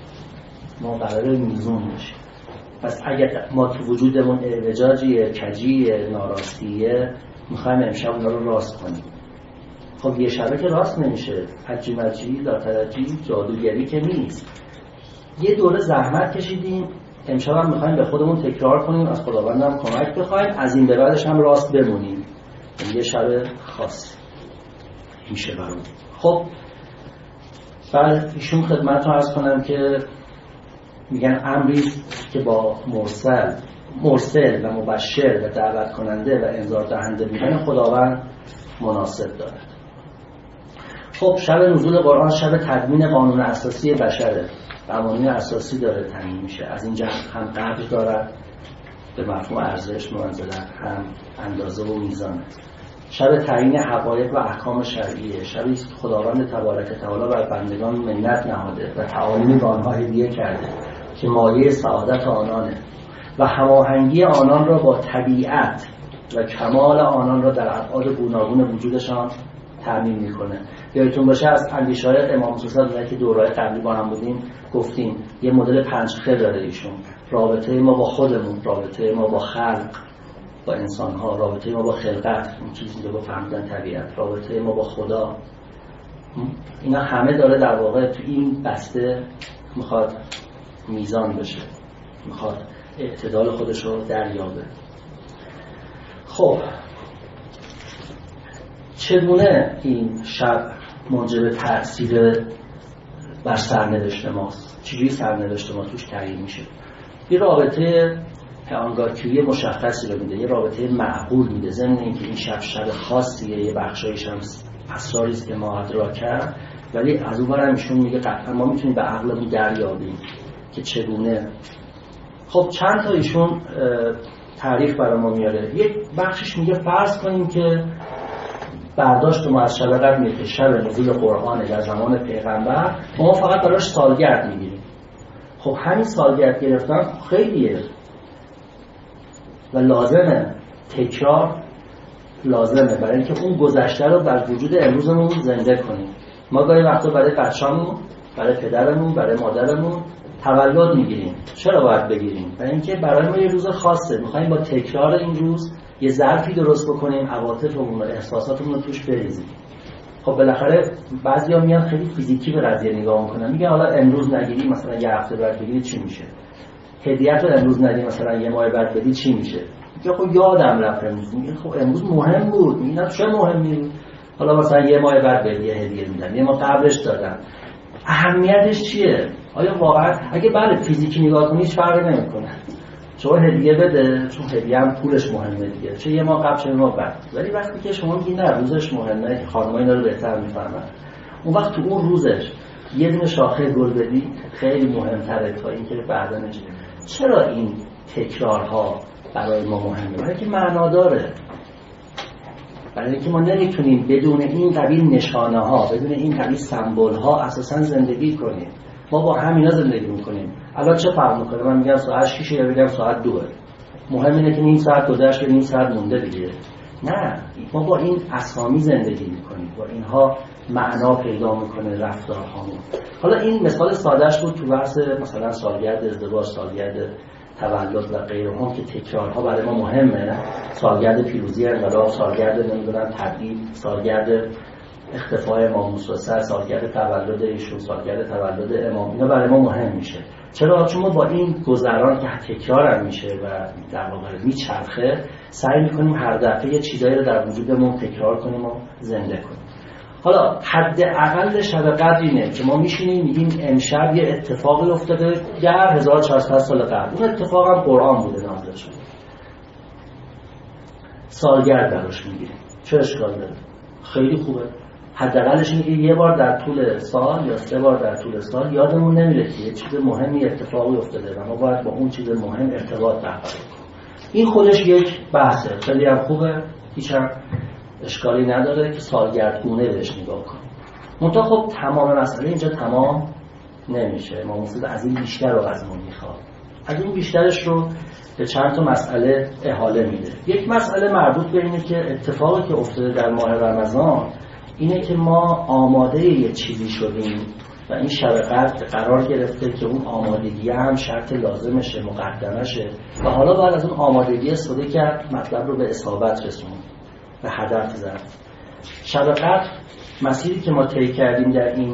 ما قراره میزون بشیم. پس اگر ما تو وجودمون اعوجاجیه، کجیه، ناراستیه، میخوایم امشب اونا رو راست کنیم. خب یه شبه که راست نمیشه، حجی مجی، لاترجی، جادوگری که نیست. یه دوره زحمت کشیدیم، امشب هم میخوایم به خودمون تکرار کنیم، از خداوند هم کمک بخوایم، از این به بعدش هم راست بمونیم. یه شب خاص میشه برامون. خب بعد ایشون خدمتتون عرض کنم که میگن امری که با مرسل مرسل و مبشر و دعوت کننده و انذار دهنده بودن خداوند مناسب دارد. خب شب نزول قرآن شب تدوین قانون اساسی بشره، قوانین اساسی داره تعیین میشه. از این جهت هم قدر دارد به مفهوم ارزش، منزلت، هم اندازه و میزان. شب تعیین حقایق و احکام شرعیه، شبی است که خداوند تبارک تعالی بر بندگان منت نهاده و تعالیم به آنها هدیه کرده که مایه سعادت آنانه و هماهنگی آنان را با طبیعت و کمال آنان را در ابعاد گوناگون وجودشان تأمین میکنه. یادتون باشه از اندیشه‌های امام موسی که دوره‌های قبلی با هم بودیم گفتیم یه مدل پنج خ داره ایشون. رابطه ما با خودمون، رابطه ما با خلق، با انسان‌ها، رابطه ما با خلقت، اون چیزی که با فهمیدن طبیعت، رابطه ما با خدا، اینا همه داره در واقع تو این بسته میخواد میزان بشه، میخواد اعتدال خودش رو دریابه. خب چگونه این شب موجب تأثیر بر سرنوشت ماست. چجوری سرنوشت ما توش تعیین میشه؟ یه رابطه انگارکیوی مشخصی رو میده، یه رابطه معقول میده، ضمن اینکه این شب شب خاصیه، یه بخشایش هم اسراری است که ما ادراکه، ولی از اون برم ایشون میگه قطعا ما میتونیم به عقلمون دریابیم که چگونه. خب چند تا ایشون تعریف برای ما میاره. یک بخشش میگه فرض کنیم که برداشت ما از شب قدر میگه شب نزول قرآن در زمان پیغمبر، ما فقط براش سالگرد میگیریم. خب همین سالگرد گرفتن خیلیه و لازمه، تکرار لازمه برای اینکه اون گذشته رو در وجود امروزمون زنده کنیم. ما گاهی وقتا برای بچه‌مون، برای پدرمون، برای مادرمون تولد میگیریم. چرا باید بگیریم؟ برای اینکه برای ما یه روز خاصه، میخوایم با تکرار این روز یه ظرفی درست بکنیم، عواطفمون و احساساتمون رو توش بریزیم. خب بالاخره بعضیا میان خیلی فیزیکی به قضیه نگاه میکنن، میگن حالا امروز نگیری مثلا یه هفته بعد بگیری چی میشه؟ هدیه‌ت رو امروز ندی مثلا یه ماه بعد بدی چی میشه؟ میگه خب یادم رفت امروز. میگه خب امروز مهم بود. میگن چه مهمی؟ حالا مثلا یه ماه بعد بدی هدیه میدن، یه ماه قبلش دادن. اهمیتش چیه؟ آیا واقعا اگه بله فیزیکی نگاه کنی هیچ فرقی نمیکنه. شما هدیه بده، چون هدیه هم پولش مهمه دیگه، چه یه ماه قبل چه یه ماه بعد. ولی وقتی که شما میگی نه روزش مهمه، خانم‌ها اینا رو بهتر میفهمن، اون وقت تو اون روزش یه دونه شاخه گل بدی خیلی مهمتره تا اینکه بعدا نشه. چرا این تکرارها برای ما مهمه؟ برای اینکه معنا داره، برای اینکه ما نمیتونیم بدون این قبیل نشانه ها، بدون این قبیل سمبل ها اساسا زندگی کنیم. ما با همینا زندگی میکنیم. الان چه فرق میکنه من میگم ساعت شش یا بگم ساعت دو؟ مهم اینه که نیم ساعت گذشته یا نیم ساعت مونده دیگه. نه، ما با این اسامی زندگی میکنیم، با اینها معنا پیدا میکنه رفتارهامون. حالا این مثال سادهش بود تو بحث مثلا سالگرد ازدواج، سالگرد تولد و غیره هم که تکرارها برای ما مهمه. سالگرد پیروزی انقلاب، سالگرد نمیدونم تبعید، سالگرد اختفای امام موسی، سالگرد تولد ایشون، سالگرد تولد امام، اینا برای ما مهم میشه. چرا؟ چون ما با این گذران که تکرار هم میشه و در واقع میچرخه سعی میکنیم هر دفعه یه چیزایی رو در وجودمون تکرار کنیم و زنده کنیم. حالا حد اقل شب قدر اینه که ما میشینیم میگیم امشب یه اتفاقی افتاده در هزار و چهارصد سال قبل، اون اتفاق هم قرآن بوده نازل شده، سالگرد براش میگیریم. چه اشکال داره؟ خیلی خوبه. حداقلش اینه که یه بار در طول سال یا سه بار در طول سال یادمون نمیره که یه چیز مهمی اتفاقی افتاده و ما باید با اون چیز مهم ارتباط برقرار کنیم. این خودش یک بحثه، خیلی هم خوبه، هیچ هم اشکالی نداره که سالگردگونه بهش نگاه کنیم. منتها خب تمام مسئله اینجا تمام نمیشه. ما مفید از این بیشتر رو از ما میخواد. از این بیشترش رو به چند تا مسئله احاله میده. یک مسئله مربوط به اینه که اتفاقی که افتاده در ماه رمضان اینه که ما آماده یه چیزی شدیم و این شب قدر قرار گرفته که اون آمادگی هم شرط لازمشه، مقدمشه و حالا باید از اون آمادگی استفاده کرد، مطلب رو به اصابت رسوند، به هدف زد. شب قدر مسیری که ما طی کردیم در این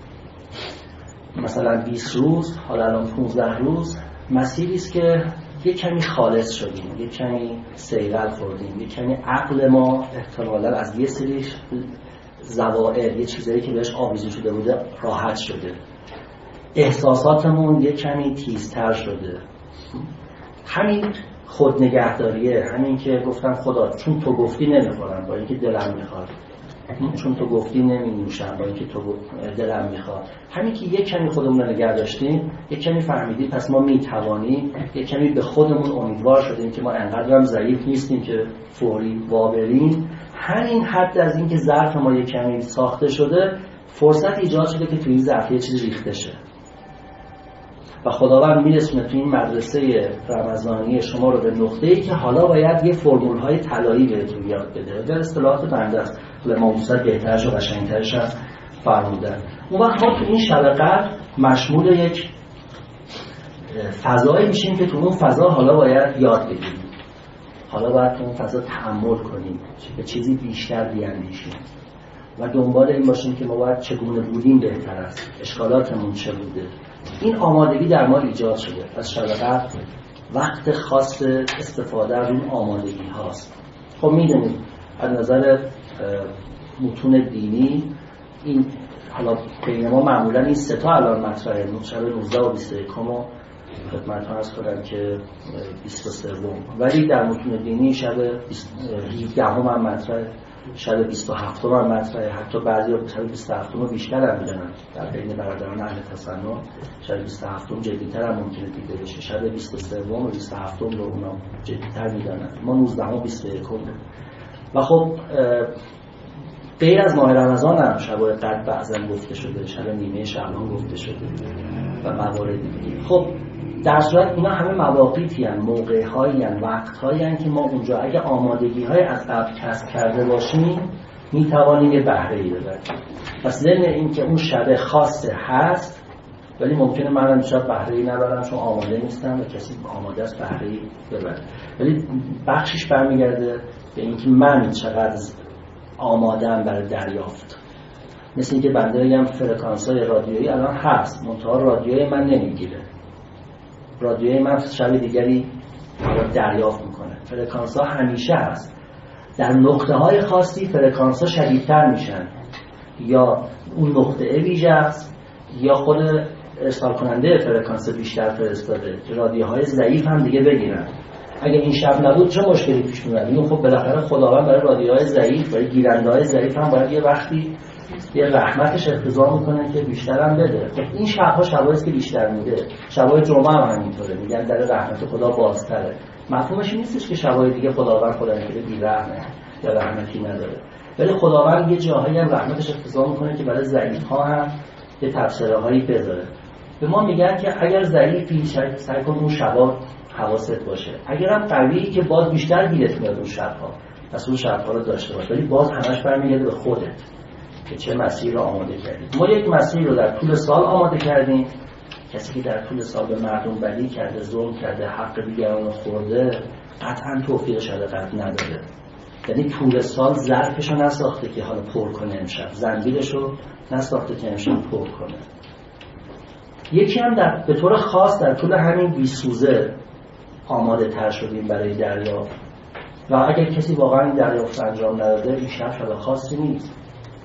مثلا بیست روز، حالا الان پانزده روز، مسیری است که یک کمی خالص شدیم، یک کمی سیغل خوردیم، یک کمی عقل ما احتمالاً از یه سری زوائد، یه چیزایی که بهش آویزون شده بوده راحت شده، احساساتمون یک کمی تیزتر شده. همین خود نگهداریه، همین که گفتم خدا چون تو گفتی نمیخورم با اینکه دلم میخواد، چون تو گفتی نمی نوشم با اینکه تو دلم میخواد. همین که یک کمی خودمون رو نگه داشتیم، یک کمی فهمیدیم پس ما میتوانیم، یک کمی به خودمون امیدوار شدیم که ما انقدر هم ضعیف نیستیم که فوری وابریم. همین حد از این که ظرف ما یک کمی ساخته شده، فرصت ایجاد شده که توی این ظرف یه چیز ریخته شه و خداوند میرسونه توی این مدرسه رمضانی شما رو به نقطه‌ای که حالا باید یه فرمول‌های طلایی بهتون یاد بده. در اصطلاحات بنده است، ولی موضوعات بهترش و قشنگترش هم فرمودن. اون وقت ما تو این شب قدر مشمول یک فضایی میشیم که تو اون فضا حالا باید یاد بگیریم، حالا باید تو اون فضا تأمل کنیم، به چیزی بیشتر بیاندیشیم و دنبال این باشیم که ما باید چگونه بودیم بهتر است، اشکالاتمون چه بوده. این آمادگی در ما ایجاد شده. از شب قدر وقت خاص استفاده از این آمادگی هاست. خب میدونید از نظر متون دینی این حالا بین ما معمولا این سه تا الان مطرحه، شب نوزده و بیست و یکم و خدمتتون عرض کنم که بیست و سه، ولی در متون دینی شب هفده هم مطرحه، شب بیست و هفت هم مطرحه، حتی بعضی‌ها شب بیست و هفت بیشتر هم میدونن. در بین برادران اهل تسنن شب بیست و هفت جدی‌تر هم ممکنه دیده بشه، شب بیست و سه و بیست و هفت رو اونا جدی‌تر میدونن. ما نوزده و بیست و یک و خب غیر از ماه رمضان هم شبای قدر بعضا گفته شده، شب نیمه شعبان گفته شده و موارد دیگه. خب در صورت اینا همه مواقیتی هستند، موقع‌هایی هستند، وقت‌هایی هستند که ما اونجا اگه آمادگی‌های از قبل کسب کرده باشیم می‌توانیم یه بهره‌ای ببریم. پس ضمن اینکه اون شب خاصه هست، ولی ممکنه من امشب بهره‌ای نبرم چون آماده نیستم و کسی آماده است بهره‌ای ببره. ولی بخشش برمیگرده به اینکه من چقدر آماده‌ام برای دریافت. مثل اینکه بنده بگم فرکانس‌های رادیویی الان هست، منتها رادیوی من نمیگیره، رادیوی من شب دیگری دریافت میکنه. فرکانس‌ها همیشه هست، در نقطه‌های خاصی فرکانس‌ها شدیدتر میشن، یا اون نقطه ویژه است یا خود ارسال کننده فرکانس بیشتر فرستاده که رادیوهای ضعیف هم دیگه بگیرن. اگه این شب نبود چه مشکلی پیش میاد؟ اینو خب بالاخره خداوند برای رادیوهای ضعیف، برای گیرنده‌های ضعیف هم باید یه وقتی یه رحمتش اقتضا میکنه که بیشتر هم بده. خب این شب‌ها شبایی است که بیشتر میده. شبای جمعه هم همینطوره، میگن در رحمت خدا بازتره. مفهومش این نیستش که شبای دیگه خداوند خدا نکرده بی‌رحمه یا رحمتی نداره، ولی خداوند یه جاهایی هم رحمتش اقتضا میکنه که برای ضعیف‌ها هم یه تبصره‌هایی بذاره. به ما میگن که اگر ضعیفی سعی کن اون شبا حواست باشه، اگرم قوی که باز بیشتر گیرت میاد اون شب‌ها، پس اون شب‌ها رو داشته باش، ولی باز همش برمیگرده به خودت که چه مسیر رو آماده کردیم. ما یک مسیر رو در طول سال آماده کردیم. کسی که در طول سال به مردم بدی کرده، ظلم کرده، حق دیگران رو خورده، قطعاً توفیق شده قطع نداره. یعنی طول سال ظرفش رو نساخته که حالا پر کنه امشب، زنبیلش رو نساخته که امشب پر کنه. یکی هم در به طور خاص در طول همین بیسوزه آماده تر شدیم برای دریافت، و اگر کسی واقعا این دریافت انجام نداده این شب شب خاصی نیست.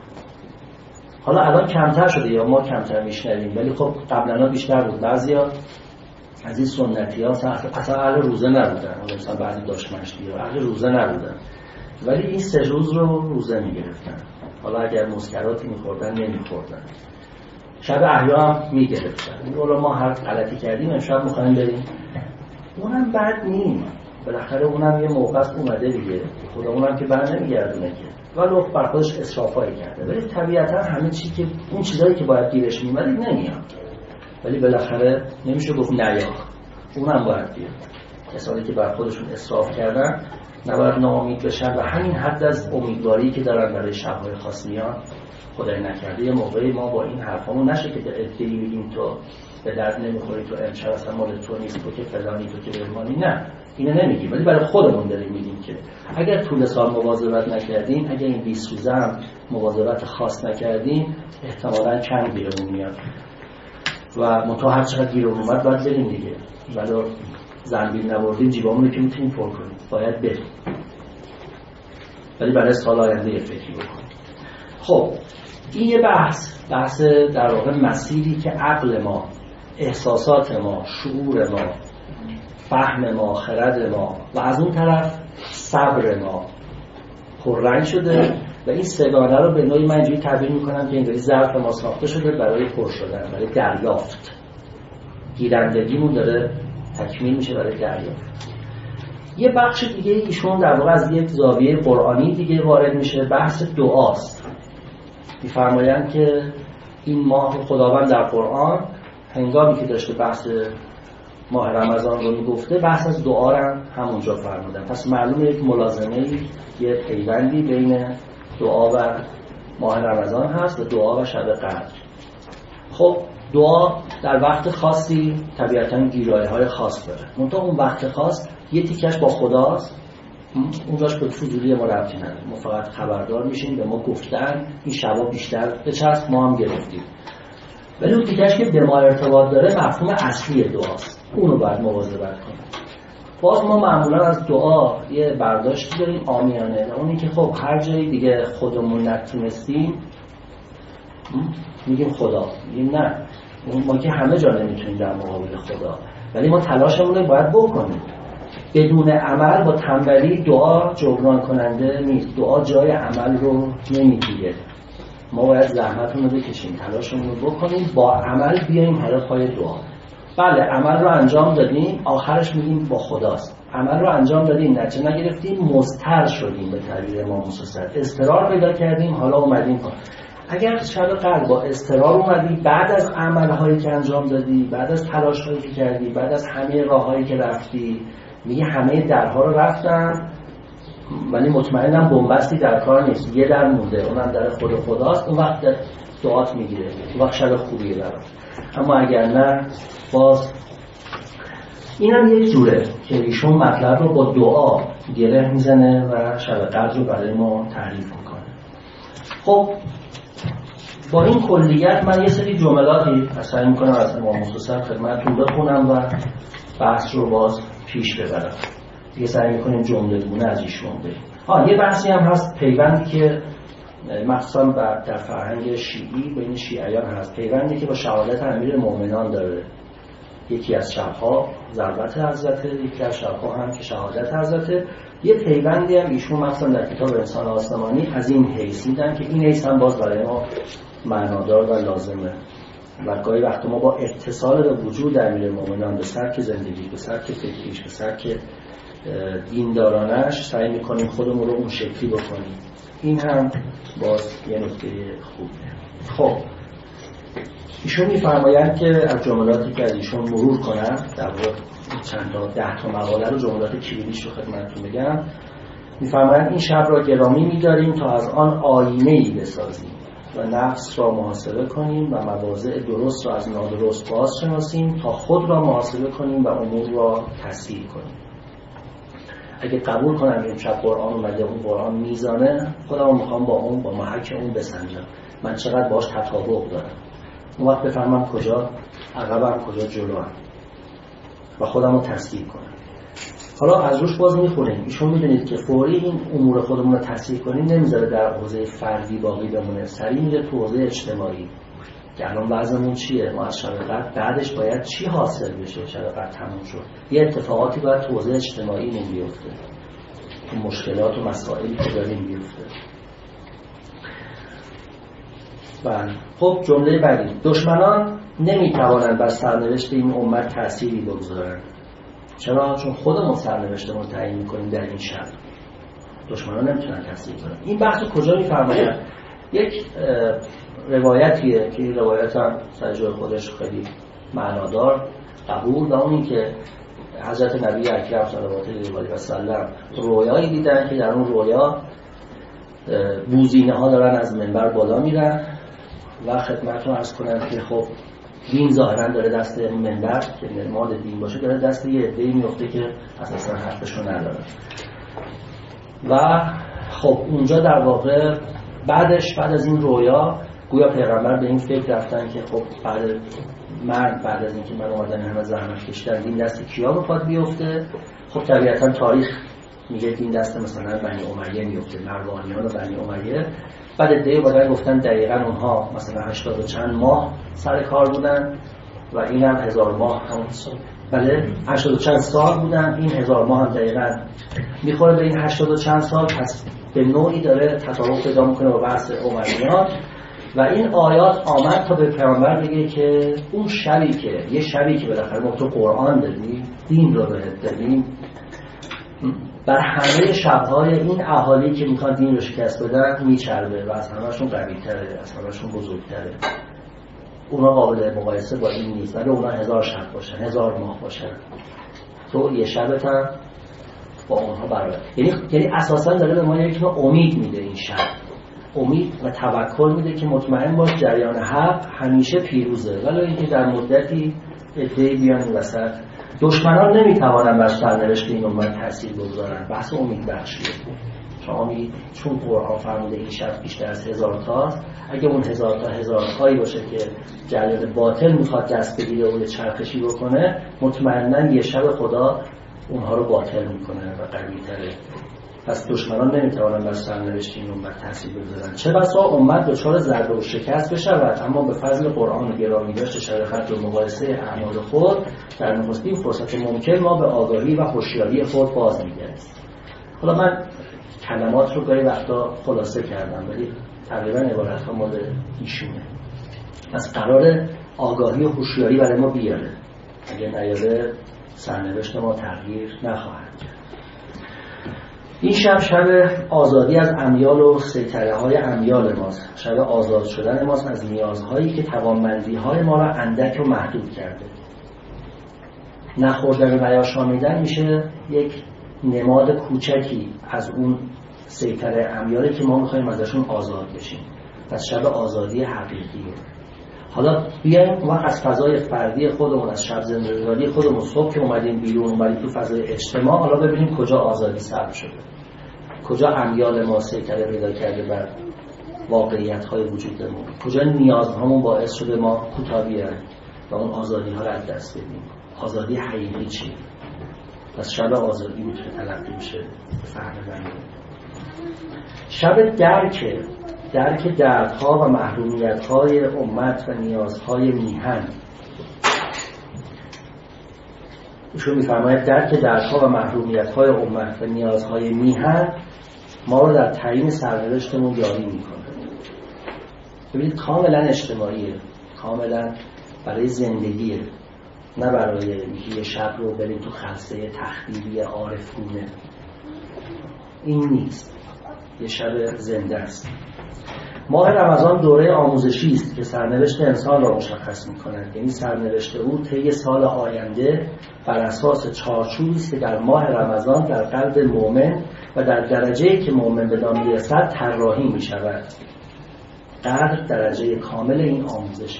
حالا الان کمتر شده یا ما کمتر میشنویم، ولی خب قبلا بیشتر بود. بعضیا از این سنتی ها اصلا اهل روزه نبودن، حالا مثلا بعضی داشت مشتی ها اهل روزه نبودن، ولی این سه روز رو روزه میگرفتن. حالا اگر مسکراتی میخوردن نمیخوردن، شب احیا هم میگرفتن. این ما هر غلطی کردیم امشب میخوایم بریم، اونم بد نیم، بالاخره اونم یه موقع است اومده دیگه، خدا اونم که بر نمیگردونه که، ولی بر خودش اسرافایی کرده. ولی طبیعتا همه چی که اون چیزایی که باید گیرش میومد نمیاد، ولی بالاخره نمیشه گفت نیا، اونم باید بیاد. کسانی که بر خودشون اسراف کردن نباید ناامید بشن و همین حد از امیدواری که دارن برای شب‌های خاص میان خدای نکرده یه موقعی ما با این حرفامون نشه که به ادعی بگیم تو به درد نمیخوری، تو امشب اصلا مال تو نیست، تو که فلانی، تو که بهمانی. نه، اینو نمیگیم، ولی برای خودمون داریم میگیم که اگر طول سال مواظبت نکردیم، اگر این بیست روزه هم مواظبت خاص نکردیم، احتمالاً کم گیرمون میاد و منتها هر چقدر گیرمون اومد باید بریم دیگه، ولی زنبیل نبردیم جیبامون رو که میتونیم پر کنیم، باید بریم، ولی برای سال آینده یه فکری بکنیم. خب این یه بحث بحث در واقع مسیری که عقل ما، احساسات ما، شعور ما، فهم ما، خرد ما و از اون طرف صبر ما پررنگ شده و این سگانه رو به نوعی من اینجوری تعبیر میکنم که اینجوری ظرف ما ساخته شده برای پر شدن، برای دریافت. گیرندگیمون داره تکمیل میشه برای دریافت. یه بخش دیگه ایشون در واقع از یک زاویه قرآنی دیگه وارد میشه، بحث دعاست. میفرمایند که این ماه خداوند در قرآن هنگامی که داشته بحث ماه رمضان رو میگفته، بحث از دعا رو همونجا فرمودن. پس معلومه یک ملازمه، یه پیوندی بین دعا و ماه رمضان هست و دعا و شب قدر. خب دعا در وقت خاصی طبیعتاً گیرایی‌های خاص داره، منتها اون وقت خاص یه تیکش با خداست، اونجاش به فضولی ما ربطی نداره، ما فقط خبردار میشیم، به ما گفتن این شبا بیشتر به چسب ما هم گرفتیم. ولی اون تیکش که به ما ارتباط داره مفهوم اصلی دعاست، اونو باید مواظبت کنیم. باز ما معمولا از دعا یه برداشتی داریم عامیانه، اونی که خب هر جایی دیگه خودمون نتونستیم میگیم خدا، میگیم نه، ما که همه جا نمیتونیم در مقابل خدا، ولی ما تلاشمون رو باید بکنیم. بدون عمل با تنبلی دعا جبران کننده نیست. دعا جای عمل رو نمیگیره. ما باید زحمتمون رو بکشیم، تلاشمون رو بکنیم، با عمل بیایم حالا پای دعا. بله عمل رو انجام دادیم، آخرش میگیم با خداست. عمل رو انجام دادیم، نتیجه نگرفتیم، مضطر شدیم، به تعبیر امام موسی صدر اضطرار پیدا کردیم، حالا اومدیم کن. اگر شب قدر با اضطرار اومدی، بعد از عملهایی که انجام دادی، بعد از تلاشهایی که کردی، بعد از همه راههایی که رفتی، میگه همه درها رو رفتم ولی مطمئنم بنبستی در کار نیست، یه در مونده، اونم در خود خداست. اون وقت دعات میگیره، اون وقت شب خوبیه برات. اما اگر نه، باز اینم یک جوره که ایشون مطلب رو با دعا گره میزنه و شب قدر رو برای ما تعریف میکنه. خب با این کلیت من یه سری جملاتی سعی میکنم از امام موسی صدر خدمتتون بخونم و بحث رو باز پیش ببرم. دیگه سعی میکنیم جمله دونه از ایشون بریم. آه یه بحثی هم هست، پیوندی که مخصوصا در فرهنگ شیعی بین شیعیان هست، پیوندی که با شهادت امیر مومنان داره. یکی از شبها ضربت حضرته، یکی از شبها هم که شهادت حضرته. یه پیوندی هم ایشون مخصوصا در کتاب انسان آسمانی از این حیث میدن که این حیث هم باز برای ما معنادار و لازمه. و گاهی وقت ما با اتصال به وجود امیر مومنان، به سبک زندگی، به سبک فکریش، به سبک دیندارانش سعی میکنیم خودمون رو اون شکلی بکنیم. این هم باز یه نکته خوبه. خب ایشون میفرمایند که از جملاتی که از ایشون مرور کنم، در واقع چند تا ده تا مقاله رو، جملات کلیدیش رو خدمتتون بگم. میفرمایند این شب را گرامی می‌داریم تا از آن آینه‌ای بسازیم و نفس را محاسبه کنیم و مواضع درست را از نادرست باز شناسیم، تا خود را محاسبه کنیم و امور را تصحیح کنیم. اگه قبول کنم این شب قرآن اومده، اون قرآن میزانه، خودم میخوام با اون با محک اون بسنجم، من چقدر باش تطابق دارم، اون وقت بفهمم کجا عقبم کجا جلوم و خودم رو تصحیح کنم. حالا از روش باز میخونیم. ایشون میدونید که فوری این امور خودمون رو تصحیح کنیم نمیذاره در حوزه فردی باقی بمونه، سریع میره تو حوزه اجتماعی که الان وضعمون چیه، ما از شب قدر بعدش باید چی حاصل بشه. شب قدر تموم شد، یه اتفاقاتی باید تو حوزه اجتماعی نمی بیفته، این مشکلات و مسائلی که داریم بیفته. بله خب جمله بعدی، دشمنان نمیتوانند بر سرنوشت این امت تأثیری بگذارند. چرا؟ چون خودمون سرنوشتمون تعیین میکنیم در این شب، دشمنان نمیتونن تأثیر کنن. این بحث کجا میفرماید؟ یک روایتیه که این روایت هم سر جای خودش خیلی معنادار قبول، و اون این که حضرت نبی اکرم صلوات الله علیه و سلم رویایی دیدن که در اون رویا بوزینه ها دارن از منبر بالا میرن و خدمتتون عرض کنم که خب دین ظاهرا داره دست منبر که نماد دین باشه داره دست یه عده‌ای میفته که اساسا حقشو نداره. و خب اونجا در واقع بعدش بعد از این رویا گویا پیغمبر به این فکر رفتن که خب بعد مرد بعد از اینکه من اومدن همه زحمت کشیدن دین دست کیا بخواد بیفته. خب طبیعتا تاریخ میگه دین دست مثلا بنی امیه میفته، مروانیان و بنی امیه. بعد عده‌ای بودن گفتن دقیقاً اونها مثلا هشتاد و چند ماه سر کار بودن و این هم هزار ماه هم بله هشتاد و چند سال بودن، این هزار ماه هم دقیقاً میخوره به این هشتاد و چند سال. پس به نوعی داره تطابق پیدا میکنه با بحث امیان. و این آیات آمد تا به پیامبر بگه که اون شبی که یه شبی که بالاخره ما تو قرآن دادیم، دین رو بهت دادیم، بر همه شب‌های این اهالی که میخوان دین رو شکست بدن میچربه و از همه‌شون قوی‌تره، از همه‌شون بزرگتره. اونا قابل مقایسه با این نیست، ولی اونا هزار شب باشن، هزار ماه باشن، تو یه شبت هم با اونها برابر. یعنی یعنی اساساً داره به ما یک نوع امید میده، این شب امید و توکل میده که مطمئن باش جریان حق همیشه پیروزه، ولی اینکه در مدتی عده‌ای بیان این وسط. دشمنان نمیتوانند بر سرنوشت این امت تأثیر بگذارند. بحث امید بخشیه. شما میگید چون قرآن فرموده این شب بیشتر از هزار تاست، اگه اون هزار تا هزار تایی باشه که جریان باطل میخواد دست بگیره و چرخشی بکنه، مطمئناً یه شب خدا اونها رو باطل میکنه و قوی تره. پس دشمنان نمیتوانند بر سرنوشت این امت تاثیر بگذارند. چه بسا امت دچار ضربه و شکست بشود، اما به فضل قرآن و گرامیداشت شرافت و مقایسه اعمال خود در نخستین فرصت ممکن ما به آگاهی و هوشیاری خود باز می‌گردیم. حالا من کلمات رو گاهی وقتا خلاصه کردم ولی تقریبا عبارت‌ها مال ایشونه. پس قرار آگاهی و هوشیاری برای ما بیاره، اگه نیاره سرنوشت ما تغییر نخواهد کرد. این شب شب آزادی از امیال و سیطره‌های امیال ماست، شب آزاد شدن ماست از نیازهایی که توانمندی‌های ما را اندک و محدود کرده. نخوردن و نیاشامیدن میشه یک نماد کوچکی از اون سیطره امیالی که ما می‌خوایم ازشون آزاد بشیم. پس شب آزادی حقیقیه. حالا بیایم ما از فضای فردی خودمون، از شب زندگی خودمون، صبح که اومدیم بیرون، اومدیم تو فضای اجتماع، حالا ببینیم کجا آزادی سلب شده، کجا امیال ما سیطره پیدا کرده بر واقعیت‌های وجودمون، کجا نیازهامون باعث شده ما کوتاه بیایم و اون آزادی‌ها رو از دست بدیم. آزادی حقیقی چیه؟ پس شب آزادی میتونه تلقی بشه فهم بنده. شب درک درک دردها و محرومیت‌های امت و نیازهای میهن. ایشون می‌فرماید درک دردها و محرومیت‌های امت و نیازهای میهن ما رو در تعیین سرنوشتمون یاری می‌کنه. ببینید کاملا اجتماعیه، کاملا برای زندگیه، نه برای اینکه یه شب رو بریم تو خلسه تخیلی عارفونه. این نیست، یه شب زنده است. ماه رمضان دوره آموزشی است که سرنوشت انسان را مشخص می‌کند، یعنی سرنوشت او طی سال آینده بر اساس چارچوبی است که در ماه رمضان در قلب مؤمن و در درجه‌ای که مؤمن به آن می‌رسد طراحی می‌شود. قدر درجه کامل این آموزشه.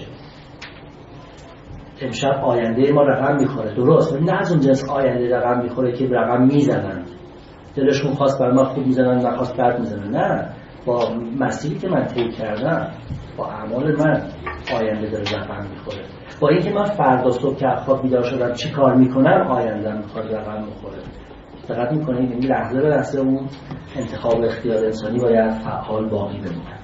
امشب آینده ما رقم می‌خوره، درست، ولی نه از اون جنس آینده رقم می‌خوره که رقم می‌زنند. دلشون خواست بر ما خوب می‌زنن و خواست بد می‌زنن. نه، با مسیری که من طی کردم، با اعمال من آینده داره رقم میخوره. با اینکه من فردا صبح که خواب بیدار شدم چی کار میکنم آیندم میخواد رقم میخوره. دقت میکنید این لحظه به لحظه اون انتخاب اختیار انسانی باید فعال باقی بمونه.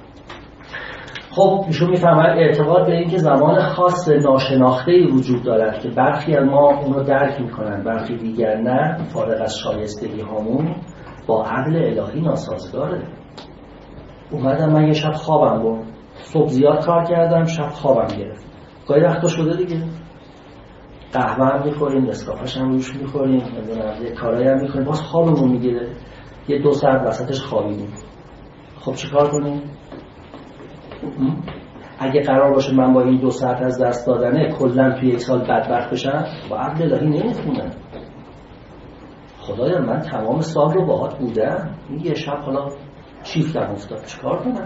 خب ایشون میفهمد اعتقاد به اینکه زمان خاص ناشناخته‌ای وجود دارد که برخی از ما اون رو درک میکنن، برخی دیگر نه، فارغ از شایستگی هامون با عقل الهی ناسازگاره. اومدم من یه شب خوابم برد، صبح زیاد کار کردم، شب خوابم گرفت. گاهی وقتا شده دیگه، قهوه هم میخوریم، نسکافش هم روش میخوریم، یه کارایی هم میخوریم، باز خوابمون میگیره، یه دو ساعت وسطش خوابیدیم. خب چی کار کنیم؟ اگه قرار باشه من با این دو ساعت از دست دادنه کلا توی یک سال بدبخت بشم، با عقل الهی نمیتونم. خدایا من تمام سال رو باهات بودم، این یه شب حالا چیفتم افتاد، چیکار کنم؟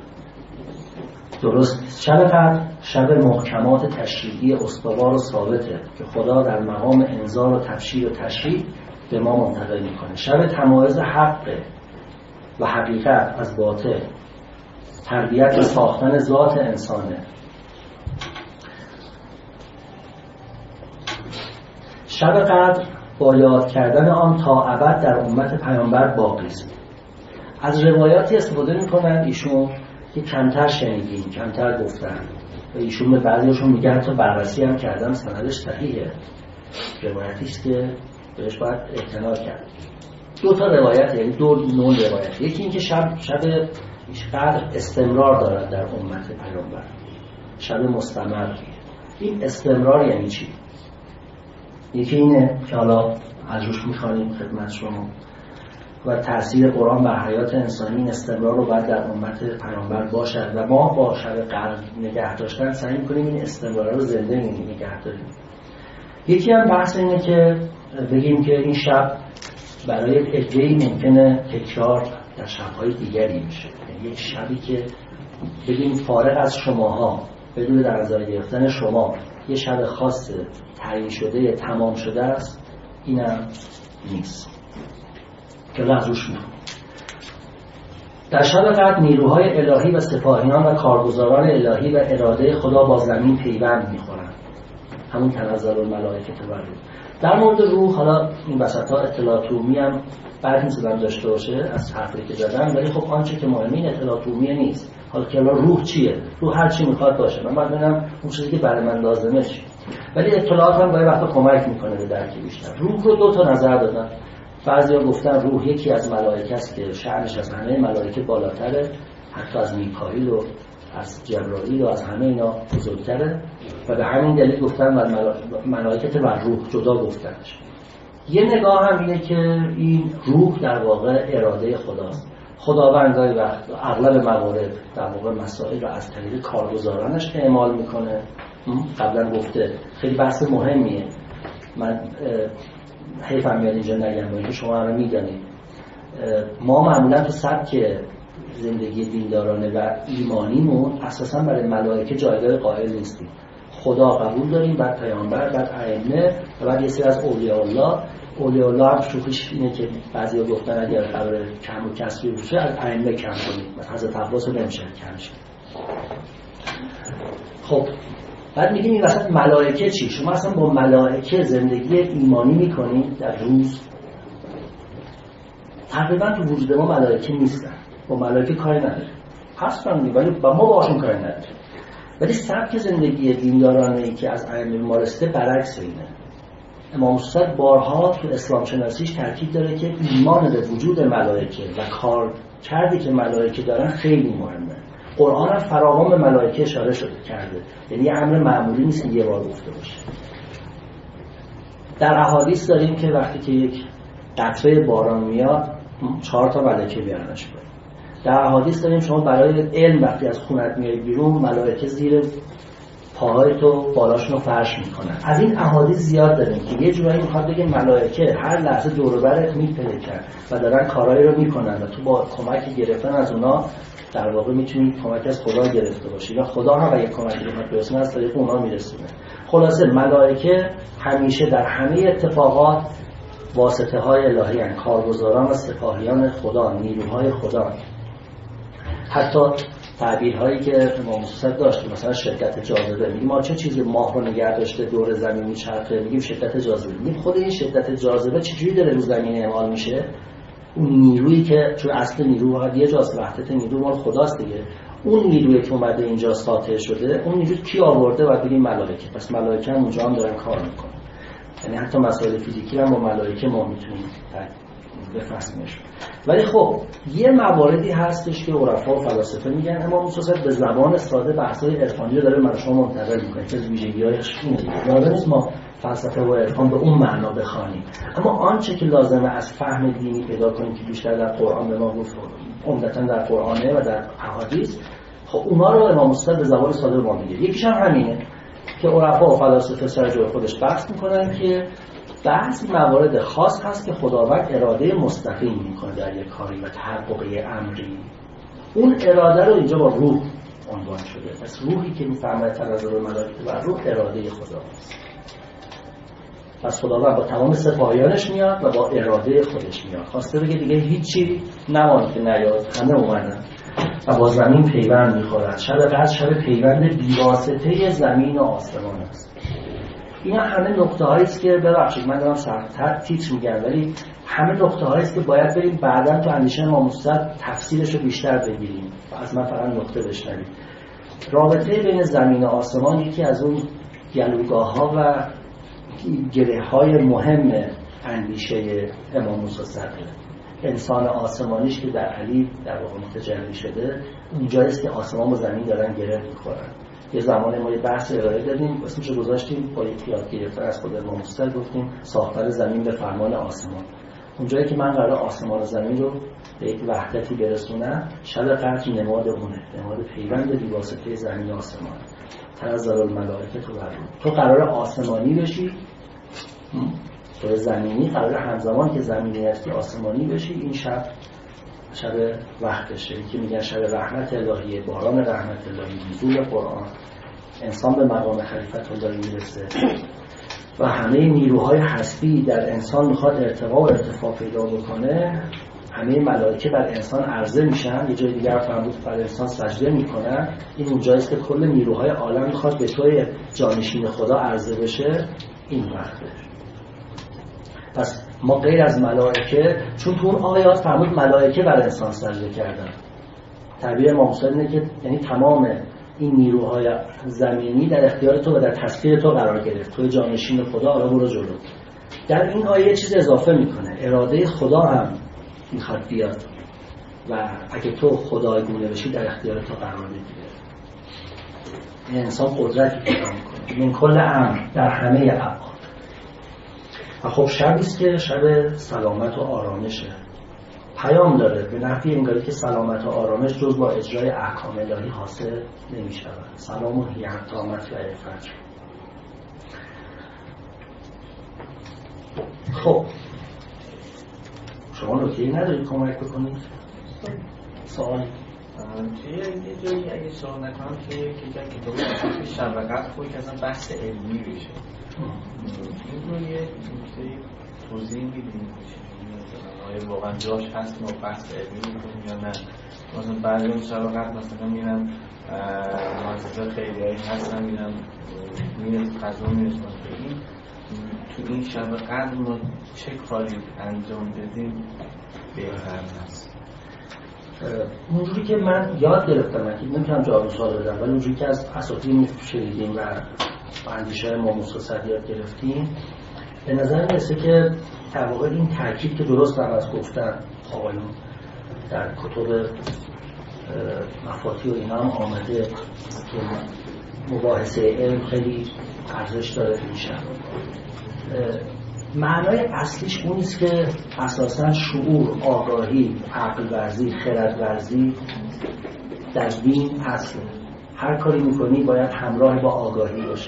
درست، شب قدر شب محکمات تشریعی استوار و ثابته که خدا در مقام انذار و تبشیر و تشریع به ما منتقل میکنه. شب تمایز حق و حقیقت از باطل، تربیت و ساختن ذات انسانه. شب قدر با یاد کردن آن تا ابد در امت پیامبر باقی است. از روایاتی استفاده میکنن ایشون که کمتر شنیدیم، کمتر گفتن و ایشون به بعضیشون میگن تا بررسی هم کردم سندش صحیحه. روایتی است که بهش باید اعتنا کرد. دو تا روایت، یعنی دو نوع روایت. یکی این که شب شب قدر استمرار دارد در امت پیامبر، شب مستمر. این استمرار یعنی چی؟ یکی اینه که حالا از روش میخوانیم خدمت شما و تأثیر قرآن بر حیات انسانی، این استمرار رو باید در امت پیامبر باشد و ما با شب قدر نگه داشتن سعی می‌کنیم این استمرار رو زنده نگه داریم. یکی هم بحث اینه که بگیم که این شب برای عده‌ای ممکنه تکرار در شب‌های دیگری میشه، یعنی یک شبی که بگیم فارغ از شماها، بدون در نظر گرفتن شما، یه شب خاص تعیین شده تمام شده است، اینم نیست که لحظوش میخوام. در شب قدر نیروهای الهی و سپاهیان و کارگزاران الهی و اراده خدا با زمین پیوند میخورن، همون تنزل الملائکه تبرد. در مورد روح حالا این وسط‌ها اطلاعات عمومی هم بعد نیست من داشته باشه از حرفی که زدم، ولی خب آنچه که مهمه این اطلاعات عمومی نیست. حالا که روح چیه؟ روح هر چی میخواد باشه، من باید ببینم اون چیزی که برای من لازمه چیه. ولی اطلاعات هم باید وقتا کمک میکنه به درک بیشتر. روح رو دو تا نظر دادن. بعضیا گفتن روح یکی از ملائکه است که شأنش از همه ملائکه بالاتره، حتی از میکائیل و از جبرائیل و از همه اینا بزرگتره و به همین دلیل گفتن و ملائکه و روح جدا گفتنش. یه نگاه هم اینه که این روح در واقع اراده خداست. خداوند گاهی وقت اغلب موارد در واقع مسائل رو از طریق کارگزارانش اعمال میکنه. قبلا گفته خیلی بحث مهمیه، من حیفم میاد اینجا نگم باید شما همه میدانید. ما معمولا تو سبک زندگی دیندارانه و ایمانیمون اساسا برای ملائکه جایگاه قائل نیستیم. خدا قبول داریم، بعد پیامبر، بعد ائمه و بعد یه سری از اولیاء الله. اولیاء الله هم شوخیش اینه که بعضیا گفتن اگر خبر کم و کسری باشه از ائمه کم کنید، مثلا حضرت عباس رو نمیشه کم شه. خب بعد میگیم این وسط ملائکه چی؟ شما اصلا با ملائکه زندگی ایمانی میکنید در روز؟ تقریبا تو وجود ما ملائکه نیستن، با ملائکه کاری نداریم، هستن ولی با ما باشون کاری نداریم. ولی سبک زندگی دیندارانه‌ای که از ائمه مارسته برعکس اینه. امام صادق بارها تو اسلام شناسیش تاکید داره که ایمان به وجود ملائکه و کار کردی که ملائکه دارن خیلی مهمه. قرآن هم فراوان به ملائکه اشاره شده کرده، یعنی امر معمولی نیست یه بار گفته باشه. در احادیث داریم که وقتی که یک قطره باران میاد چهار تا ملائکه بیارنش باید. در احادیث داریم شما برای علم وقتی از خونت میای بیرون ملائکه زیر پاهای تو بالاشون رو فرش میکنن. از این احادیث زیاد داریم که یه جورایی میخواد بگه ملائکه هر لحظه دور و برت میپلکن و دارن کارایی رو میکنن و تو با کمک گرفتن از اونا در واقع میتونی کمک از خدا گرفته باشی و خدا هم اگه کمکی رو برسونه از طریق اونا میرسونه. خلاصه ملائکه همیشه در همه اتفاقات واسطه های الهی هستند، کارگزاران و سپاهیان خدا، نیروهای خدا. حتی تعبیرهایی که امام صادق داشت مثلا شدت جاذبه، میگیم ما چه چیزی ماه رو نگه داشته دور زمین میچرخه، میگیم شدت جاذبه. میگیم خود این شدت جاذبه چجوری داره رو زمین اعمال میشه؟ اون نیرویی که چون اصل نیرو فقط یه جاست، وحدت نیرو مال خداست دیگه. اون نیرویی که اومده اینجا ساطع شده، اون نیرو کی آورده؟ بعد بگیم ملائکه. پس ملائکه هم اونجا هم دارن کار میکنن. یعنی حتی مسائل فیزیکی هم با ملائکه ما میتونیم بفهمش. ولی خب یه مواردی هستش که عرفا و فلاسفه میگن امام صادق به زبان ساده بحث‌های عرفانی رو داره من شما منتقل میکنه که ویژگی‌هاش اینه. لازم نیست ما فلسفه و عرفان به اون معنا بخوانیم، اما آنچه که لازمه از فهم دینی پیدا کنیم که بیشتر در قرآن به ما گفت، عمدتاً در قرآنه و در احادیث، خب اونا رو امام صادق به زبان ساده ما میگه. یکیش هم همینه که عرفا و فلاسفه سر جای خودش بحث میکنن که بعضی موارد خاص هست که خداوند اراده مستقیم میکنه در یک کاری و تحقق امری. اون اراده رو اینجا با روح عنوان شده. پس روحی که میفهمه تنزل ملائکه و روح اراده خداست. پس خداوند با تمام سپاهیانش میاد و با اراده خودش میاد. خواسته بگه دیگه هیچی نماند که نیاد، همه اومدن و با زمین پیوند میخورد. شب قدر شب پیوند بی‌واسطه زمین و آسمان است. اینا همه نقطه هایی است که ببخشید من دارم سرتر تیتر میگم، ولی همه نقطه هایی است که باید بریم بعداً تو اندیشه امام صادق تفسیرش رو بیشتر بگیریم و از من فقط نقطه بشنوید. رابطه بین زمین و آسمان یکی از اون گلوگاه ها و گره های مهم اندیشه امام صادق. انسان آسمانیش که در علی در واقع متجلی شده، اونجاییست که آسمان و زمین دارن گره میخورن. یه زمان ما یه بحث ارائه دادیم، اسمشو گذاشتیم با یک یاد گرفتن از خود امام صادق، گفتیم ساختن زمین به فرمان آسمان. اونجایی که من قرار آسمان و زمین رو به یک وحدتی برسونم، شب قدر نماد اونه، نماد پیوند بی‌واسطه زمین و آسمان. تنزل الملائکه تو بر تو قرار آسمانی بشی، تو زمینی قرار همزمان که زمینی هستی آسمانی بشی. این شب شب وحدشه که میگن شب رحمت الهی، باران رحمت الهی، نزول قرآن، انسان به مقام خلیفت الهی میرسه و همه نیروهای هستی در انسان میخواد ارتقا و ارتفاع پیدا بکنه. همه ملائکه بر انسان عرضه میشن، یه جای دیگر فرمود بر انسان سجده میکنن. این اونجاییست که کل نیروهای عالم میخواد به توی جانشین خدا عرضه بشه. این وقته پس ما غیر از ملائکه، چون تو اون آیات فرمود ملائکه بر انسان سجده کردن، تعبیر امام حسین اینه که یعنی تمام این نیروهای زمینی در اختیار تو و در تسخیر تو قرار گرفت، تو جانشین خدا، حالا برو جلو. در این آیه یه چیز اضافه میکنه، اراده خدا هم میخواد بیاد و اگه تو خدایگونه بشی در اختیار تو قرار میگیره. انسان قدرتی پیدا میکنه من کل امر، در همه ابعاد. و خب شبیست که شب سلامت و آرامشه، پیام داره به نحوی انگاری که سلامت و آرامش جز با اجرای احکام الهی حاصل نمیشود. سلام و حیاتامت و عفت. خب شما نکته‌ای ندارید کمک بکنید؟ سوالی؟ توی یه جایی اگه شما نکنم که یکی جایی که دوباره شب و قدر خوی که اصلا بحث علمی بشه، این رو یه نکته‌ای توضیح میدیم آیا واقعا جاش هست ما بحث علمی میکنیم یا نه؟ مثلا بعضی اون شب و قدر مثلا میرم محاسسه خیلی هایی هستن، میرم میرم قضا میرسم این تو این شب و قدر ما چه کاری انجام بدیم بهتر هست؟ اونجوری که من یاد گرفتم، من که نمیتونم جواب سوال بدم، ولی اونجوری که از اساتید شنیدیم و اندیشه ما مختصر یاد گرفتیم، به نظر میرسه که در واقع این تاکید که درست هم از گفتن آقایون در کتب مفاتی و اینا هم آمده که مباحثه علم خیلی ارزش داره این شب. معنای اصلیش اون است که اساساً شعور، آگاهی، عقل ورزی، خرد ورزی در دین اصله. هر کاری میکنی باید همراه با آگاهی باشه.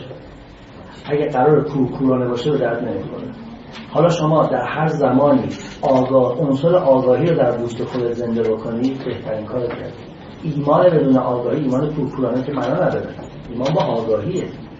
اگه قرار کورکورانه باشه به درد نمیخوره. حالا شما در هر زمانی آگاه عنصر آگاهی رو در وجود خودت زنده بکنید، بهترین کارو کردید. ایمان بدون آگاهی ایمان کورکورانه که معنا نداره. ایمان با آگاهیه.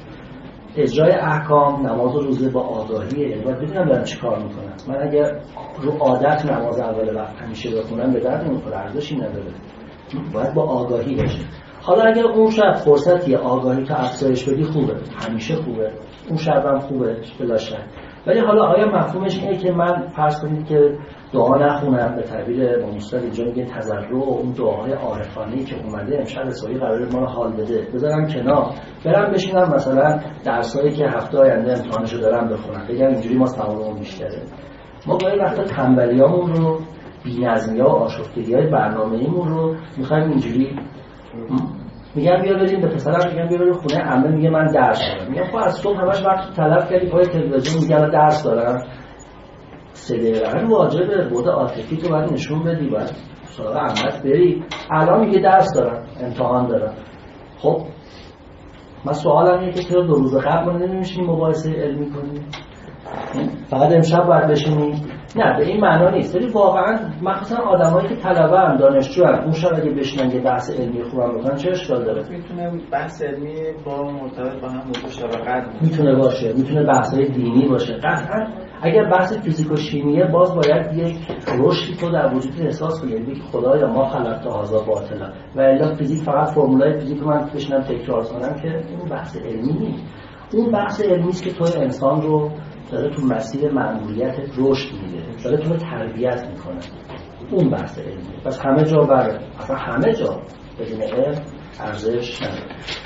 اجرای احکام، نماز و روزه با آگاهیه، یعنی باید بدونم دارم چی کار میکنم. من اگر رو عادت نماز اول وقت همیشه بخونم به درد نمیخوره، ارزشی نداره. باید با آگاهی باشه. حالا اگر اون شب فرصتی آگاهی تا افزایش بدی خوبه، همیشه خوبه. اون شب هم خوبه بلا شک. ولی حالا آیا مفهومش اینه که من فرض کنید که دعا نخونم، به تعبیر امام استاد اینجا میگه تضرع، اون دعاهای عارفانه‌ای که اومده امشب رسایی قراره ما رو حال بده، بذارم کنار، برم بشینم مثلا درسایی که هفته آینده امتحانشو دارم بخونم، بگم اینجوری ما سوادمون بیشتره. ما گاهی وقتا تنبلیامون رو، بی‌نظمی‌ها و آشفتگی‌های برنامه‌ایمون رو می‌خوایم اینجوری میگم بیا بریم به پسرم، میگم بیا بریم خونه عمه، میگه من درس دارم، میگم خب از صبح همش وقت طلب کردی پای تلویزیون، میگه من درس دارم. سه دقیقه واجبه، بود عاطفی تو باید نشون بدی، باید سراغ عمت بری. الان میگه درس دارم، امتحان دارم. خب من سوالم اینه که چرا دو روز قبل ما نمیشیم مباحثه علمی کنیم؟ فقط امشب باید بشینیم؟ نه، به این معنا نیست. ولی واقعا مخصوصا آدمایی که طلبه هم دانشجو هم اون شب اگه بشینن که بحث علمی خوبم بکنن چه اشکال داره؟ میتونه بحث علمی با مرتبط با هم موضوع شب قدر میتونه باشه، میتونه بحث‌های دینی باشه. قطعا اگر بحث فیزیک و شیمیه باز باید یک رشدی تو در وجود احساس کنی، بگی خدایا ما خلقت هذا باطلا، و الا فیزیک فقط فرمولای فیزیک من بشینم تکرار کنم که این بحث علمی نیست. اون بحث علمی است که تو انسان رو داره تو مسیر مأموریت رشد میده، داره تو رو تربیت میکنه. اون بحث علمی. پس همه جا بره، اصلا همه جا بدون علم ارزش نداره.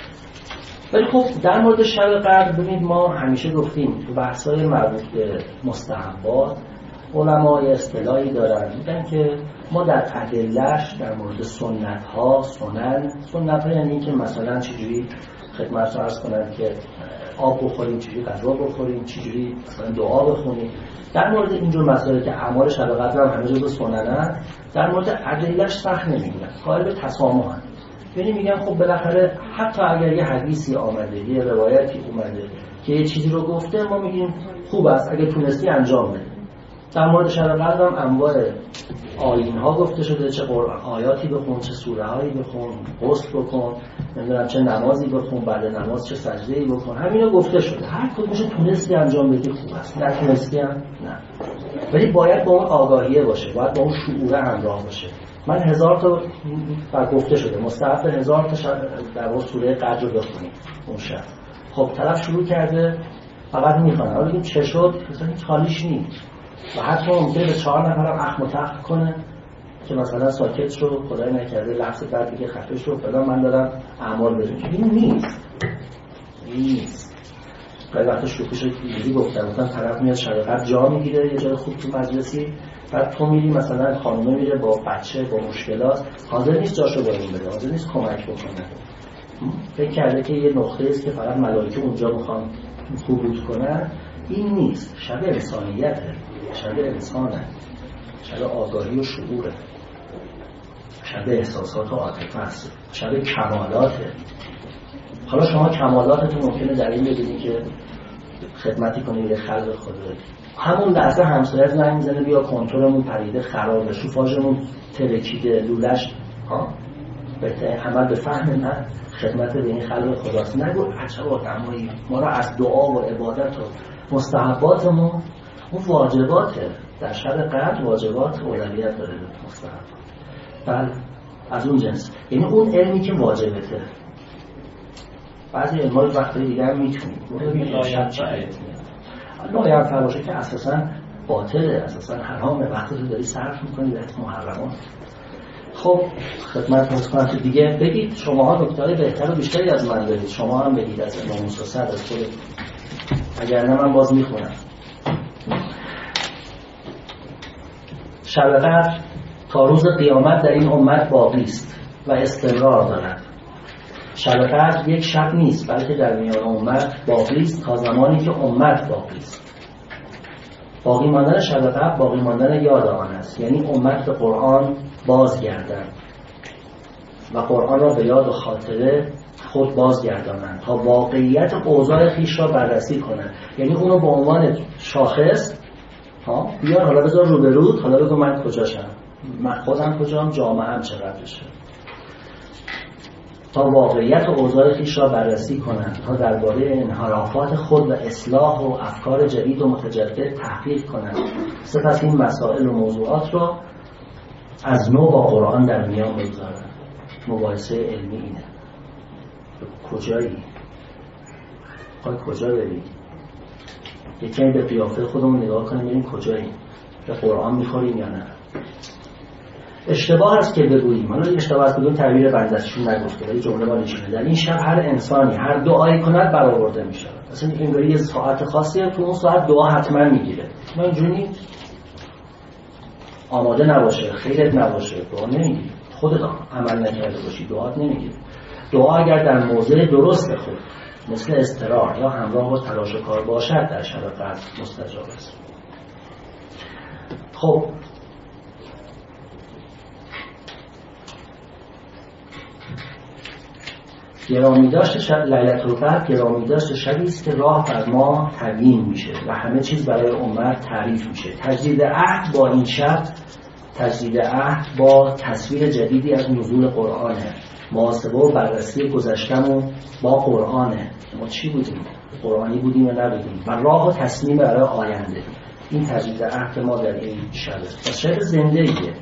ولی خب در مورد شب قدر ببینید ما همیشه گفتیم تو بحث‌های مربوط به مستحبات علمای اصطلاحی دارن، میگن که ما در ادله‌اش در مورد سنت‌ها، سنن، سنت‌ها یعنی که مثلا چجوری خدمت رو عرض کنن که آب بخوریم، چجوری غذا بخوریم، چجوری مثلا دعا بخونیم. در مورد اینجور مسائل که اعمال شب قدر هم همه جزء سننن، در مورد ادله‌اش سخت نمیگیرن، قائل به تسامحن. یعنی میگن خب بالاخره حتی اگر یه حدیثی آمده، یه روایتی اومده که یه چیزی رو گفته، ما میگیم خوب است اگه تونستی انجام بده. در مورد شب قدر هم انواع آیین‌ها گفته شده، چه قرآن آیاتی بخون، چه سوره‌هایی بخون، غسل بکن، نمیدونم چه نمازی بخون، بعد نماز چه سجده‌ای بکن، همینا گفته شده. هر کدومش تونستی انجام بدی خوب است، نتونستی هم نه. ولی باید با اون آگاهیه باشه، باید با اون شعور همراه باشه. من هزار تا بر گفته شده مستحب هزار تا شب در واقع سوره قدر رو بخونید اون شب. خب طرف شروع کرده فقط میخونه، حالا بگیم چه شد؟ مثلا هیچ حالیش نیست. و حتی ممکنه به چهار نفرم اخم و تخم کنه که مثلا ساکت شو، خدای نکرده لفظ بعد دیگه خفه شو فلان، من دارم اعمال بدون. این نیست، این نیست. گاهی وقتا شوخیش اینجوری گفتم، مثلا طرف میاد شب قدر جا میگیره یه جای خوب تو مجلسی، بعد تو میری مثلا خانومه میره با بچه با مشکلات، حاضر نیست جاشو با این بده، حاضر نیست کمک بکنه. فکر کرده که یه نقطه است که فقط ملائکه اونجا میخوان خروج کنن. این نیست. شب انسانیته، شب انسانه، شب آگاهی و شعوره، شب احساسات و عاطفه است، شب کمالاته. حالا شما کمالاتتون ممکنه در این ببینید که خدمتی کنید به خلق خدا، همون لحظه همسایه زنگ میزنه بیا کنتورمون پریده خرابه، شوفاژمون ترکیده، لولش ها بهتره عمل به فهم من خدمت به این خلق خداست. نگو عجب آدمایی، ما را از دعا و عبادت و مستحباتمون، اون واجباته در شب قدر، واجبات اولویت داره مستحب. بله از اون جنس، یعنی اون علمی که واجبته. بعضی علمای وقتی دیگه هم میتونیم نایب باشه که اساساً باطله، اساساً حرامه، وقتی تو داری صرف میکنی به محرمات. خب خدمت کنم که دیگه بگید شماها نکته‌های بهتر و بیشتری از من دارید، شما هم بگید از امام موسی صدر از خود، اگر نه من باز میخونم. شب قدر تا روز قیامت در این امت باقی است و استمرار دارد. شب قدر یک شب نیست بلکه در میان امت باقی است تا زمانی که امت باقی است. باقی ماندن شب قدر باقی ماندن یاد آن است، یعنی امت به قرآن بازگردند و قرآن را به یاد و خاطره خود بازگردانند تا واقعیت اوضاع خویش را بررسی کنند. یعنی اونو به عنوان شاخص ها بیار، حالا بذار رو به رود، حالا بگو من کجاشم، من خودم کجام، جامعه‌ام چقدرشه، تا واقعیت و اوضاع خویش را بررسی کنند، تا درباره انحرافات خود و اصلاح و افکار جدید و متجدد تحقیق کنند. سپس این مسائل و موضوعات را از نو با قرآن در میان بگذارند. مباحثه علمی اینه. کجایی؟ خواهی کجا برید؟ یکی به قیافه خودمون نگاه کنیم ببینیم کجایی؟ به قرآن میخوریم یا نه؟ اشتباه است که بگوییم، حالا اشتباه است بگوییم تعبیر بندشون نگفته ولی جمله ما نشونه، در این شب هر انسانی هر دعایی کند برآورده می شود. اصلا این یه ساعت خاصیه، تو اون ساعت دعا حتما میگیره. ما اینجوری آماده نباشه، خیرت نباشه، دعا نمیگیره. خودت عمل نکرده باشی دعات نمیگیره. دعا اگر در موضع درست خود مثل اضطرار یا همراه با تلاش و کار باشد در شب قدر مستجاب است. خب گرامی داشت شب لیلة القدر، گرامی داشت شبی است که راه بر ما تعیین میشه و همه چیز برای امت تعریف میشه. تجدید عهد با این شب، تجدید عهد با تصویر جدیدی از نزول قرآنه، محاسبه و بررسی گذشتمون با قرآنه، ما چی بودیم؟ قرآنی بودیم یا نبودیم؟ و راه و تصمیم برای آینده. این تجدید عهد ما در این شبه و شب زنده ایه.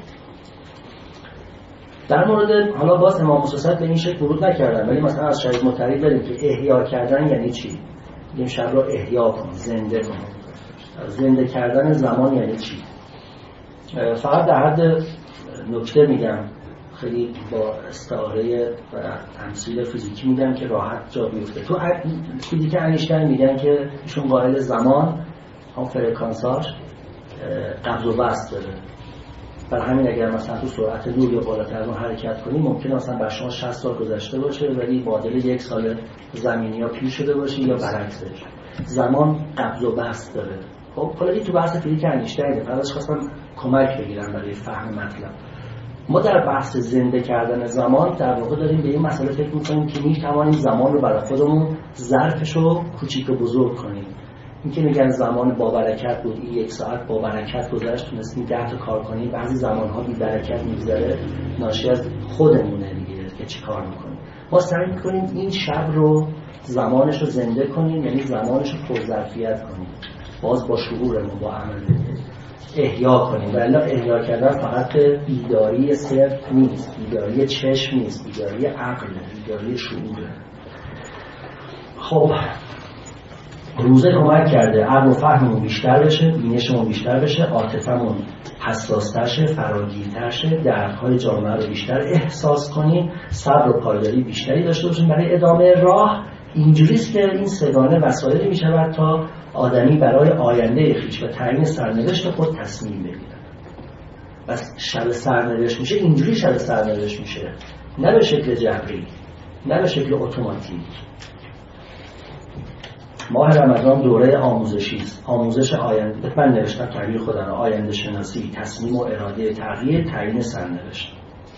در مورد حالا باز امام موسی به این شکل ورود نکردن، ولی مثلا از شهید مطلب داریم که احیا کردن یعنی چی؟ این شب رو احیا کن، زنده کن. زنده کردن زمان یعنی چی؟ فقط در حد نکته میگم، خیلی با استعاره و تمثیل فیزیکی میگم که راحت جا بیفته. تو فیزیک انیشتین میگن که ایشون قائل زمان هم فرکانساش قبض و بسط داره. برای همین اگر مثلا تو سرعت نور یا بالاتر رو حرکت کنی ممکنه مثلا بر شما شصت سال گذشته باشه ولی معادل یک سال زمینی یا پیر شده باشه یا برعکسش. زمان قبض و بسط داره. خب حالا این تو بحث فیزیک انیشتینه، فقط خواستم کمک بگیرم برای فهم مطلب. ما در بحث زنده کردن زمان در واقع داریم به این مسئله فکر می‌کنیم که می‌توانیم زمان رو برای خودمون ظرفش رو کوچیک و بزرگ کنیم. این که میگن زمان با برکت بود، این یک ساعت با برکت گذشت، تونستیم ده تا کار کنیم، بعضی زمان‌ها بی برکت می‌گذره، ناشی از خودمونه دیگه که چی کار می‌کنیم. ما سعی می‌کنیم این شب رو زمانش رو زنده کنیم، یعنی زمانش رو پرظرفیت کنیم، باز با شعورمون، با عمل احیا کنیم. ولی احیا کردن فقط بیداری صرف نیست، بیداری چشم نیست، بیداری عقل، بیداری شعوره. خب روزه کمک کرده عقل و فهممون بیشتر بشه، بینشمون بیشتر بشه، عاطفمون حساس‌تر شه، فراگیرتر شه، دردهای جامعه رو بیشتر احساس کنیم، صبر و پایداری بیشتری داشته باشیم برای ادامه راه. اینجوریست که این سگانه وسایلی میشود تا آدمی برای آینده خویش و تعیین سرنوشت خود تصمیم بگیره. بس شب سرنوشت میشه، اینجوری شب سرنوشت میشه، نه به شکل جبری، نه به شکل اتوماتیک. ماه رمضان دوره آموزشی است، آموزش آینده. من نوشتم تعبیر خودم، آینده شناسی، تصمیم و اراده، تغییر، تعیین سرنوشت.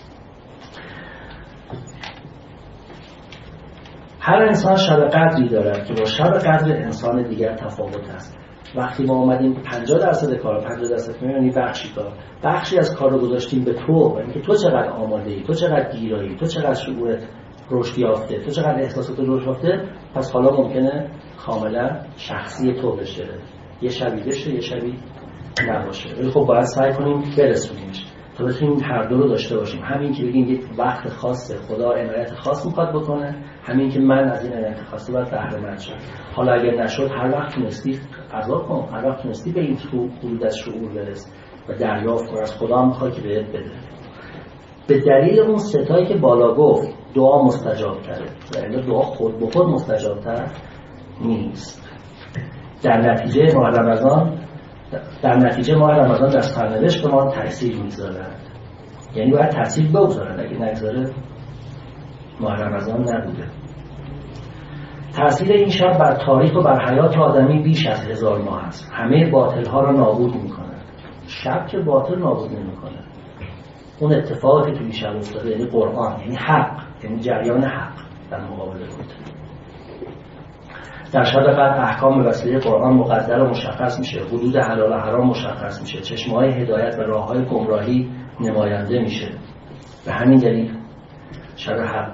هر انسان شب قدری دارد که با شب قدر انسان دیگر تفاوت است. وقتی ما اومدیم پنجاه درصد کار، پنجاه درصد می‌بینی بخشی کار، بخشی از کار رو گذاشتیم به تو، و اینکه تو چقدر آماده‌ای، تو چقدر گیرایی، تو چقدر شعورت رشد یافته، تو چقدر احساسات رشد یافته، پس حالا ممکنه کاملا شخصی تو بشه، یه شبی بشه یه شبی نباشه. ولی خب باید سعی کنیم برسونیمش تا بتونیم هر دو رو داشته باشیم. همین که بگیم یک وقت خاصه خدا عنایت خاص میخواد بکنه، همین که من از این عنایت خاصه باید بهره مند شم. حالا اگر نشد هر وقت تونستی قضا کن، هر وقت تونستی به این حدود از شعور برس و دریافت کن، از خدا هم میخواد که بهت بده. به دلیل اون ستایی که بالا گفت دعا مستجاب کرده، یعنی دعا خود به خود مستجاب‌تر نیست. در نتیجه ماه رمضان در نتیجه ماه رمضان در سرنوشت ما تاثیر میذارد، یعنی باید تاثیر بگذارد، اگه نگذاره ماه رمضان نبوده. تاثیر این شب بر تاریخ و بر حیات آدمی بیش از هزار ماه است. همه باطل ها را نابود میکنه. شب که باطل نابود نمیکنه، اون اتفاقی که توی شب افتاده، یعنی قرآن، یعنی حق، یعنی جریان حق در مقابل باطل. در شب قدر احکام به وسیله قرآن مقدر و مشخص میشه، حدود حلال و حرام مشخص میشه، چشمه‌های هدایت و راه‌های گمراهی نماینده میشه. به همین دلیل شب حق.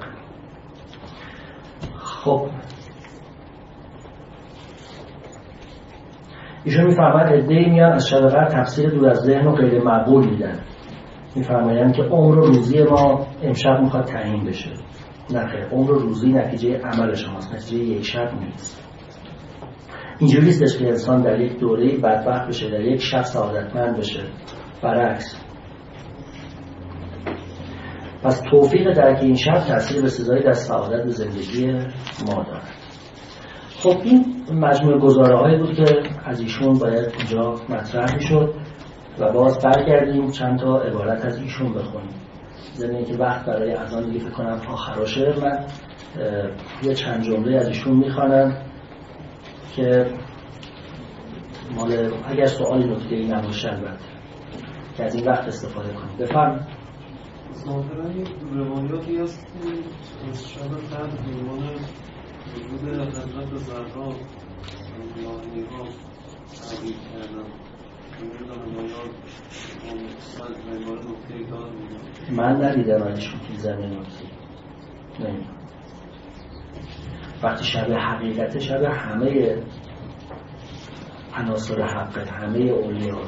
خب ایشون میفرماید عده‌ای میان از شب قدر تفسیر دور از ذهن و غیر معقول میدن. میفرمایند که عمر و روزی ما امشب میخواد تعیین بشه. نه خیر، عمر و روزی نتیجه عمل شماست، نتیجه یک شب نیست. اینجوری نیستش که انسان در یک دوره بدبخت بشه، در یک شب سعادتمند بشه. برعکس. پس توفیق درک این شب تأثیر بسزایی در سعادت زندگی ما دارد. خب این مجموعه گزاره هایی بود که از ایشون باید اینجا مطرح میشد و باز برگردیم چند تا عبارت از ایشون بخونیم. ضمن که وقت برای اذان دیگه فکر کنم آخراشه، من یه چند جمله از ایشون میخوانم که مال اگر سوالی نکته‌ای نباشه البته که از این وقت استفاده کنیم. بفرمایید. ظاهرا یک روایاتی هست که از شب قدر ایمان وجود حضرت زهرا رضی‌الله عنها تعبیر کردن. من ندیدم ازشون که زمین نکته نمیدونم. وقتی شب حقیقت، شب همه عناصر حقیقت، همه اولیاء،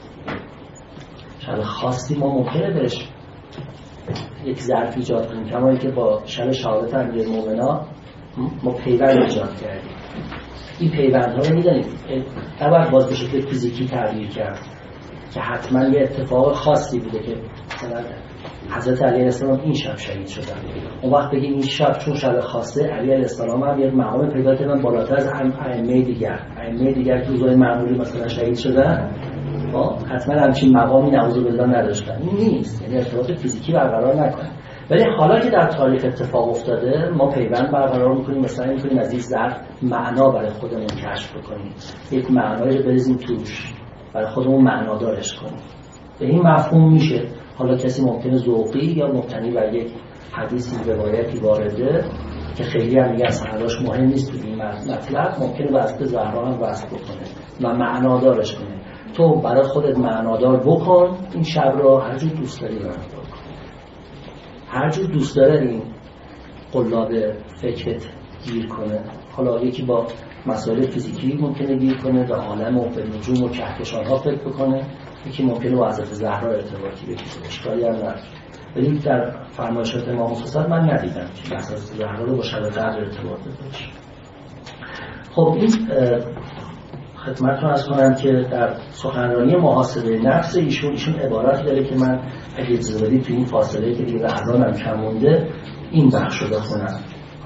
شب خاصی ما ممکنه بهش یک ظرف ایجاد کنیم، کمایی که با شب شهادت امیرالمومنین ما پیوند ایجاد کردیم. این پیوندها رو میدونید نباید باز به شکل فیزیکی تعبیر کرد که حتما یه اتفاق خاصی بوده که مثلا حضرت علی علیه السلام این شب شهید شدن. اون وقت بگیم این شب چون شب خاصه علی علیه السلام هم یه مقام پیدا کردن بالاتر از ائمه دیگر، ائمه دیگر که روزای معمولی مثلا شهید شدن حتما همچین مقامی نعوذ بالله نداشتن. این نیست، یعنی ارتباط فیزیکی برقرار نکنه. ولی حالا که در تاریخ اتفاق افتاده ما پیوند برقرار می‌کنیم، مثلا می‌تونیم از این ظرف معنا برای خودمون کشف بکنیم، یک معنایی رو بریزیم توش، برای خودمون معنادارش کنیم. به این مفهوم میشه. حالا کسی ممکنه ذوقی یا مبتنی بر یک حدیثی روایتی وارده که خیلی هم دیگه اصلاش مهم نیست تو این مطلب، ممکنه واسه زهرا هم واسه بکنه و معنادارش کنه. تو برای خودت معنادار بکن این شب رو، هر جور دوست داری برات بکن، هر جور دوست داره این قلاب فکرت گیر کنه. حالا یکی با مسائل فیزیکی ممکنه گیر کنه، به عالم و به نجوم و کهکشان‌ها فکر بکنه، یکی ممکنه با حضرت زهرا ارتباطی بگیره، اشکالی هم نداره. ولی در فرمایشات امام حسین من ندیدم که حضرت زهرا رو با شب قدر ارتباط داشته. خب این خدمتتون عرض کنم که در سخنرانی محاسبه نفس ایشون ایشون عبارتی داره که من اگه اجازه بدید تو این فاصله که دیگه به اذانم کم مونده این بخش رو بخونم.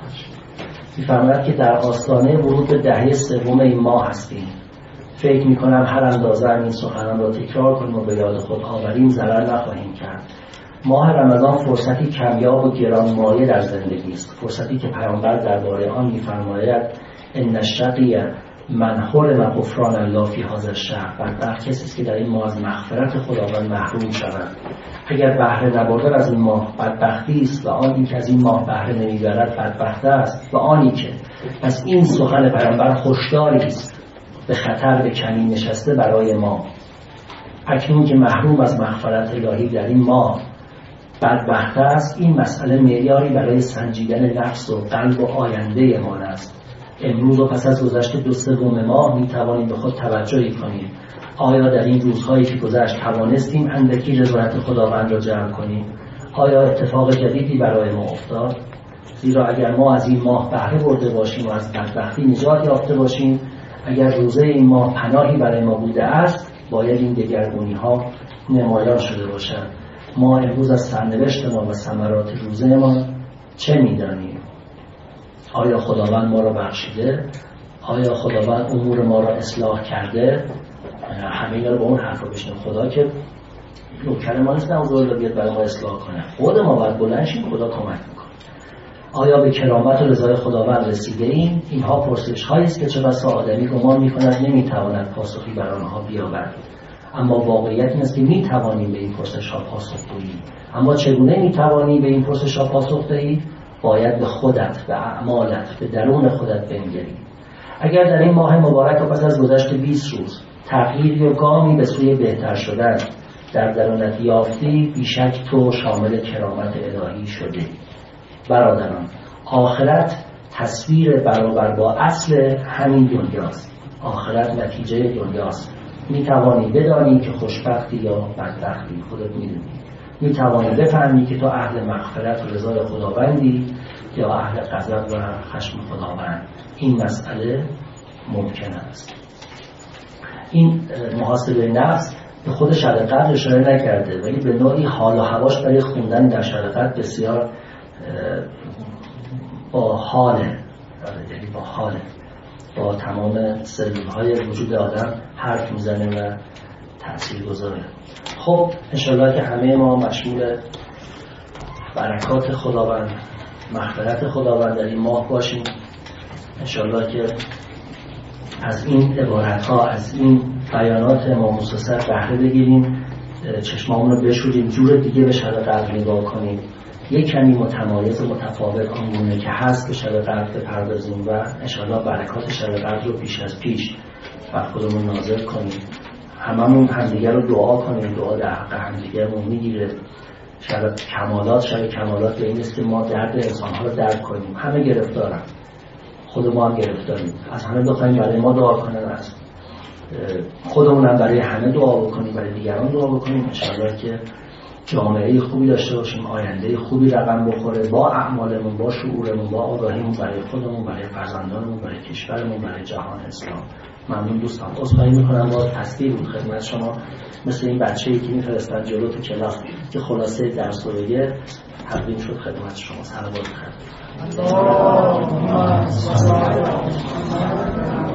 می‌فرماید که در آستانه ورود به دهه سوم این ماه هستیم. فکر می‌کنم هر اندازه این سخنان را تکرار کنیم و به یاد خود آوریم ضرر نخواهیم کرد. ماه رمضان فرصتی کمیاب و گرانمایه در زندگی است، فرصتی که پیامبر درباره آن می‌فرماید ان الشقی من حرم غفران الله فی هذا الشهر، بدبخت کسی است که در این ماه از مغفرت خداوند محروم شود. اگر بهره نبردن از این ماه بدبختی است و آنی که از این ماه بهره نمیبرد بدبخت است و آنی که از این سخن پیامبر هشداری است به خطر به کمین نشسته برای ما. اکنون که محروم از مغفرت الهی در این ماه بدبخت است، این مسئله معیاری برای سنجیدن نفس و قلب و آینده ما است. امروز و پس از گذشت دو سوم ماه می توانیم به خود توجهی کنیم. آیا در این روزهایی که گذشت توانستیم اندکی رضایت خداوند را جمع کنیم؟ آیا اتفاق جدیدی برای ما افتاد؟ زیرا اگر ما از این ماه بهره برده باشیم و از بدبختی نجات یافته باشیم، اگر روزه این ماه پناهی برای ما بوده است، باید این دگرگونی ها نمایان شده باشد. ما امروز از سرنوشت ما و ثمرات روزه ما چه می‌دانیم؟ آیا خداوند ما را بخشیده؟ آیا خداوند امور ما را اصلاح کرده؟ همه اینا رو با اون حرف رو بشنیم. خدا که نوکر ما نیست نوزالله بیاد برای ما اصلاح کنه، خود ما باید بلند شیم، خدا کمک میکنه. آیا به کرامت و رضای خداوند رسیده ایم؟ اینها پرسش هایی است که چه بسا آدمی گمان میکند نمیتواند پاسخی بر آنها بیاورد، اما واقعیت این است که میتوانیم به این پرسش ها پاسخ دهیم. اما چگونه میتوانی به این پرسش ها پاسخ دهی؟ باید به خودت، به اعمالت، به درون خودت بنگری. اگر در این ماه مبارک و پس از گذشت بیست روز تغییری و گامی به سوی بهتر شدن در درونت یافتی، بیشک تو شامل کرامت الهی شدی. برادران، آخرت تصویر برابر با اصل همین دنیاست. آخرت نتیجه دنیاست. می توانی بدانی که خوشبختی یا بدبختی، خودت میدونی. می توانی بفهمی که تو اهل مغفرت و رضای خداوندی یا اهل غضب و خشم خداوند. این مسئله ممکن است. این محاسبه نفس به خود شب قدر اشاره نکرده، ولی به نوعی حال و هواش برای خوندن در شب قدر بسیار با حاله، یعنی با حاله با تمام سلولهای وجود آدم حرف میزنه و تأثیر گذاره. خب انشاءالله که همه ما مشمول برکات خداوند، مغفرت خداوند در این ماه باشیم. انشاءالله که از این عبارت ها، از این بیانات امام موسی صدر بهره بگیریم، چشمامون رو بشوریم، جور دیگه به شب قدر نگاه کنیم، یک کمی متمایز و متفاوت آنگونه که هست به شب قدر بپردازیم و انشاءالله برکات شب قدر رو پیش از پیش بر خودمون نازل کنیم. هممون همدیگر رو دعا کنیم، دعا در حق همدیگرمون میگیره. شب کمالات، شب کمالات به این است که ما درد انسان‌ها رو درک کنیم. همه گرفتارن، خود ما هم گرفتاریم. از همه بخوایم برای ما دعا کنن، از خودمون هم برای همه دعا بکنیم، برای دیگران دعا بکنیم. انشاءالله که جامعه خوبی داشته باشیم، آینده خوبی رقم بخوره با اعمالمون، با شعورمون، با آگاهیمون برای خودمون، برای فرزندانمون، برای کشورمون، برای جهان اسلام. ممنون دوستان. عذرخواهی میکنم با تصویر بود خدمت شما، مثل این بچه‌ای که میفرستن جلو تو کلاس که خلاصه درس رو بگه، تقدیم شد خدمت شما. صلوات خدمت